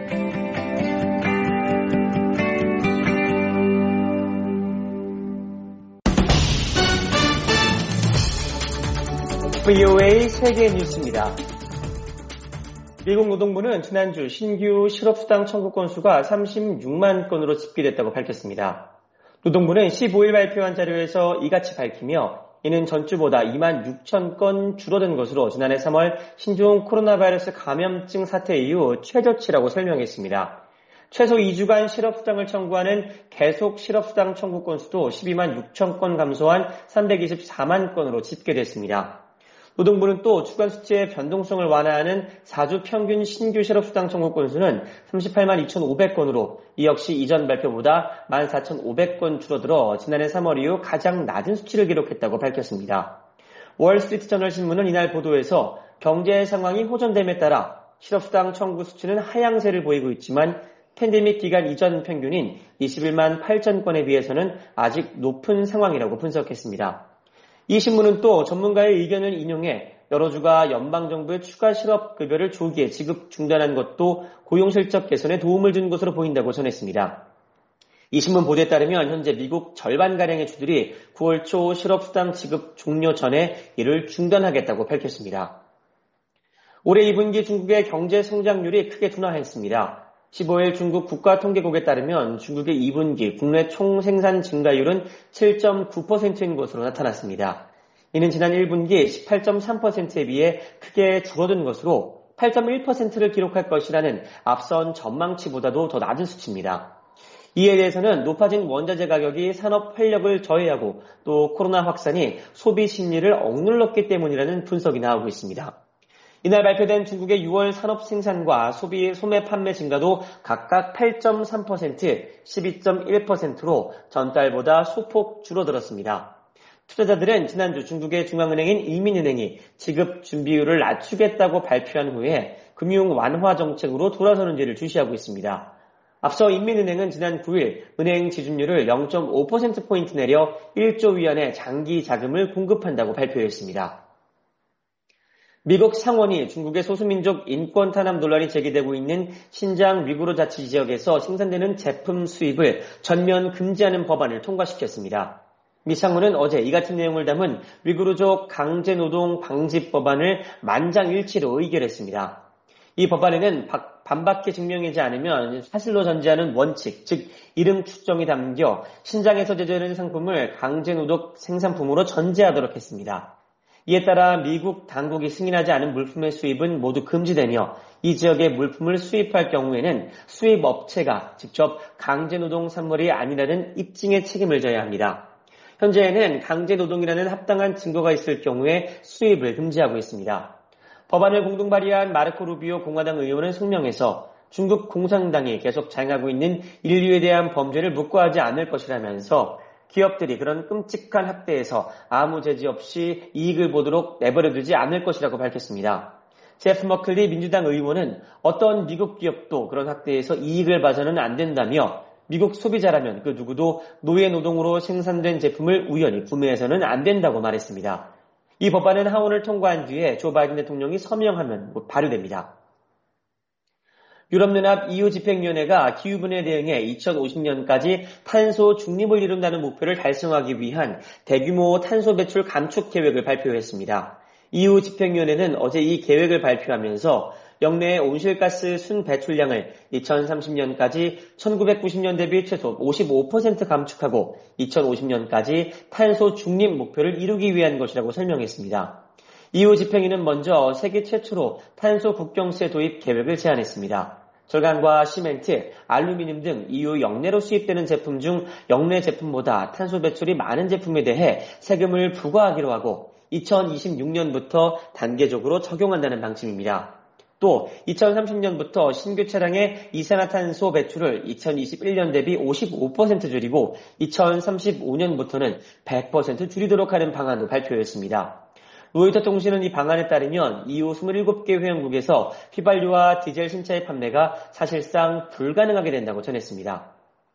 브이오에이 세계 뉴스입니다. 미국 노동부는 지난주 신규 실업수당 청구 건수가 삼십육만 건으로 집계됐다고 밝혔습니다. 노동부는 십오 일 발표한 자료에서 이같이 밝히며 이는 전주보다 이만 육천 건 줄어든 것으로 지난해 삼월 신종 코로나 바이러스 감염증 사태 이후 최저치라고 설명했습니다. 최소 이 주간 실업수당을 청구하는 계속 실업수당 청구 건수도 십이만 육천 건 감소한 삼백이십사만 건으로 집계됐습니다. 노동부는 또 주간 수치의 변동성을 완화하는 사 주 평균 신규 실업수당 청구 건수는 삼십팔만 이천오백 건으로 이 역시 이전 발표보다 만 사천오백 건 줄어들어 지난해 삼월 이후 가장 낮은 수치를 기록했다고 밝혔습니다. 월스트리트저널 신문은 이날 보도에서 경제 상황이 호전됨에 따라 실업수당 청구 수치는 하향세를 보이고 있지만 팬데믹 기간 이전 평균인 이십일만 팔천 건에 비해서는 아직 높은 상황이라고 분석했습니다. 이 신문은 또 전문가의 의견을 인용해 여러 주가 연방정부의 추가 실업급여를 조기에 지급 중단한 것도 고용실적 개선에 도움을 준 것으로 보인다고 전했습니다. 이 신문 보도에 따르면 현재 미국 절반가량의 주들이 구월 초 실업수당 지급 종료 전에 이를 중단하겠다고 밝혔습니다. 올해 이 분기 중국의 경제 성장률이 크게 둔화했습니다. 십오 일 중국 국가통계국에 따르면 중국의 이 분기 국내 총생산 증가율은 칠 점 구 퍼센트인 것으로 나타났습니다. 이는 지난 일 분기 십팔 점 삼 퍼센트에 비해 크게 줄어든 것으로 팔 점 일 퍼센트를 기록할 것이라는 앞선 전망치보다도 더 낮은 수치입니다. 이에 대해서는 높아진 원자재 가격이 산업 활력을 저해하고 또 코로나 확산이 소비 심리를 억눌렀기 때문이라는 분석이 나오고 있습니다. 이날 발표된 중국의 유월 산업 생산과 소비 소매 판매 증가도 각각 팔 점 삼 퍼센트, 십이 점 일 퍼센트로 전달보다 소폭 줄어들었습니다. 투자자들은 지난주 중국의 중앙은행인 인민은행이 지급 준비율을 낮추겠다고 발표한 후에 금융 완화 정책으로 돌아서는지를 주시하고 있습니다. 앞서 인민은행은 지난 구일 은행 지준율을 영 점 오 퍼센트포인트 내려 일조 위안의 장기 자금을 공급한다고 발표했습니다. 미국 상원이 중국의 소수민족 인권 탄압 논란이 제기되고 있는 신장 위구르 자치 지역에서 생산되는 제품 수입을 전면 금지하는 법안을 통과시켰습니다. 미 상원은 어제 이 같은 내용을 담은 위구르족 강제노동 방지 법안을 만장일치로 의결했습니다. 이 법안에는 반박해 증명하지 않으면 사실로 전제하는 원칙, 즉 이름 추정이 담겨 신장에서 제조되는 상품을 강제노동 생산품으로 전제하도록 했습니다. 이에 따라 미국 당국이 승인하지 않은 물품의 수입은 모두 금지되며 이 지역의 물품을 수입할 경우에는 수입업체가 직접 강제노동 산물이 아니라는 입증의 책임을 져야 합니다. 현재에는 강제노동이라는 합당한 증거가 있을 경우에 수입을 금지하고 있습니다. 법안을 공동 발의한 마르코 루비오 공화당 의원은 성명에서 중국 공산당이 계속 자행하고 있는 인류에 대한 범죄를 묵과하지 않을 것이라면서 기업들이 그런 끔찍한 학대에서 아무 제지 없이 이익을 보도록 내버려두지 않을 것이라고 밝혔습니다. 제프 머클리 민주당 의원은 어떤 미국 기업도 그런 학대에서 이익을 봐서는 안 된다며 미국 소비자라면 그 누구도 노예 노동으로 생산된 제품을 우연히 구매해서는 안 된다고 말했습니다. 이 법안은 하원을 통과한 뒤에 조 바이든 대통령이 서명하면 발효됩니다. 유럽연합 이유 집행위원회가 기후변화에 대응해 이천오십 년까지 탄소 중립을 이룬다는 목표를 달성하기 위한 대규모 탄소 배출 감축 계획을 발표했습니다. 이유 집행위원회는 어제 이 계획을 발표하면서 역내 온실가스 순 배출량을 이천삼십 년까지 천구백구십 년 대비 최소 오십오 퍼센트 감축하고 이천오십 년까지 탄소 중립 목표를 이루기 위한 것이라고 설명했습니다. 이유 집행위는 먼저 세계 최초로 탄소 국경세 도입 계획을 제안했습니다. 절간과 시멘트, 알루미늄 등 이유 역내로 수입되는 제품 중 역내 제품보다 탄소 배출이 많은 제품에 대해 세금을 부과하기로 하고 이천이십육 년부터 단계적으로 적용한다는 방침입니다. 또 이천삼십 년부터 신규 차량의 이산화탄소 배출을 이천이십일 년 대비 오십오 퍼센트 줄이고 이천삼십오 년부터는 백 퍼센트 줄이도록 하는 방안도 발표했습니다. 로이터 통신은 이 방안에 따르면 이후 이십칠 개 회원국에서 휘발유와 디젤 신차의 판매가 사실상 불가능하게 된다고 전했습니다.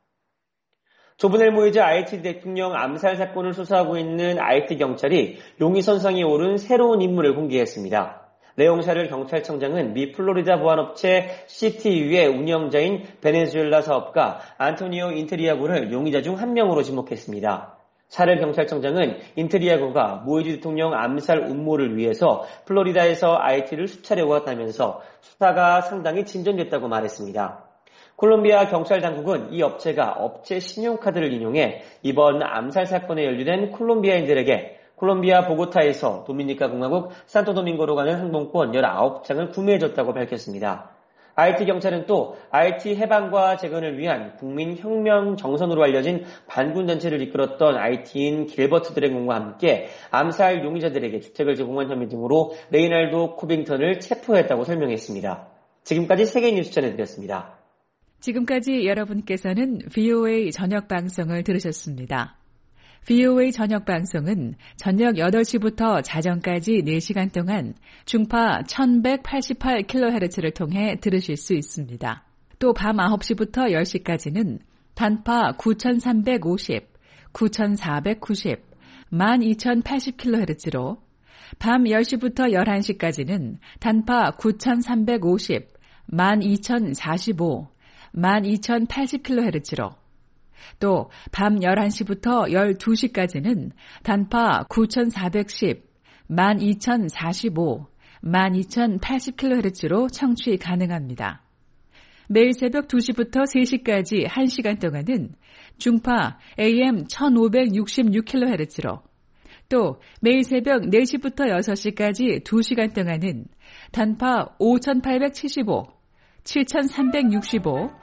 조분엘 모이즈 아이티 대통령 암살 사건을 수사하고 있는 아이티 경찰이 용의선상에 오른 새로운 인물을 공개했습니다. 레옹샤를 경찰청장은 미 플로리다 보안업체 씨티유의 운영자인 베네수엘라 사업가 안토니오 인트리아고를 용의자 중 한 명으로 지목했습니다. 샤를 경찰청장은 인트리아고가 모이즈 대통령 암살 음모를 위해서 플로리다에서 아이티를 수차례 오갔다면서 수사가 상당히 진전됐다고 말했습니다. 콜롬비아 경찰 당국은 이 업체가 업체 신용카드를 인용해 이번 암살 사건에 연루된 콜롬비아인들에게 콜롬비아 보고타에서 도미니카 공화국 산토도밍고로 가는 항공권 열아홉 장을 구매해줬다고 밝혔습니다. 아이티 경찰은 또 아이티 해방과 재건을 위한 국민혁명 정선으로 알려진 반군단체를 이끌었던 아이티인 길버트 드래곤과 함께 암살 용의자들에게 주택을 제공한 혐의 등으로 레이날도 코빙턴을 체포했다고 설명했습니다. 지금까지 세계뉴스 전해드렸습니다. 지금까지 여러분께서는 브이오에이 저녁 방송을 들으셨습니다. 브이오에이 저녁 방송은 저녁 여덟 시부터 자정까지 네 시간 동안 중파 천백팔십팔 킬로헤르츠를 통해 들으실 수 있습니다. 또 밤 아홉 시부터 열 시까지는 단파 구천삼백오십, 구천사백구십, 만 이천팔십 킬로헤르츠로 밤 열 시부터 열한 시까지는 단파 구천삼백오십, 만 이천사십오, 만 이천팔십 킬로헤르츠로 또 밤 열한 시부터 열두 시까지는 단파 구천사백십, 만 이천사십오, 만 이천팔십 킬로헤르츠로 청취 가능합니다. 매일 새벽 두 시부터 세 시까지 한 시간 동안은 중파 에이엠 천오백육십육 킬로헤르츠로 또 매일 새벽 네 시부터 여섯 시까지 두 시간 동안은 단파 오천팔백칠십오, 칠천삼백육십오,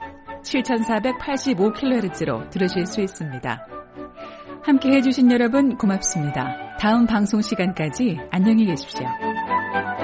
칠천사백팔십오 킬로헤르츠로 들으실 수 있습니다. 함께 해주신 여러분 고맙습니다. 다음 방송 시간까지 안녕히 계십시오.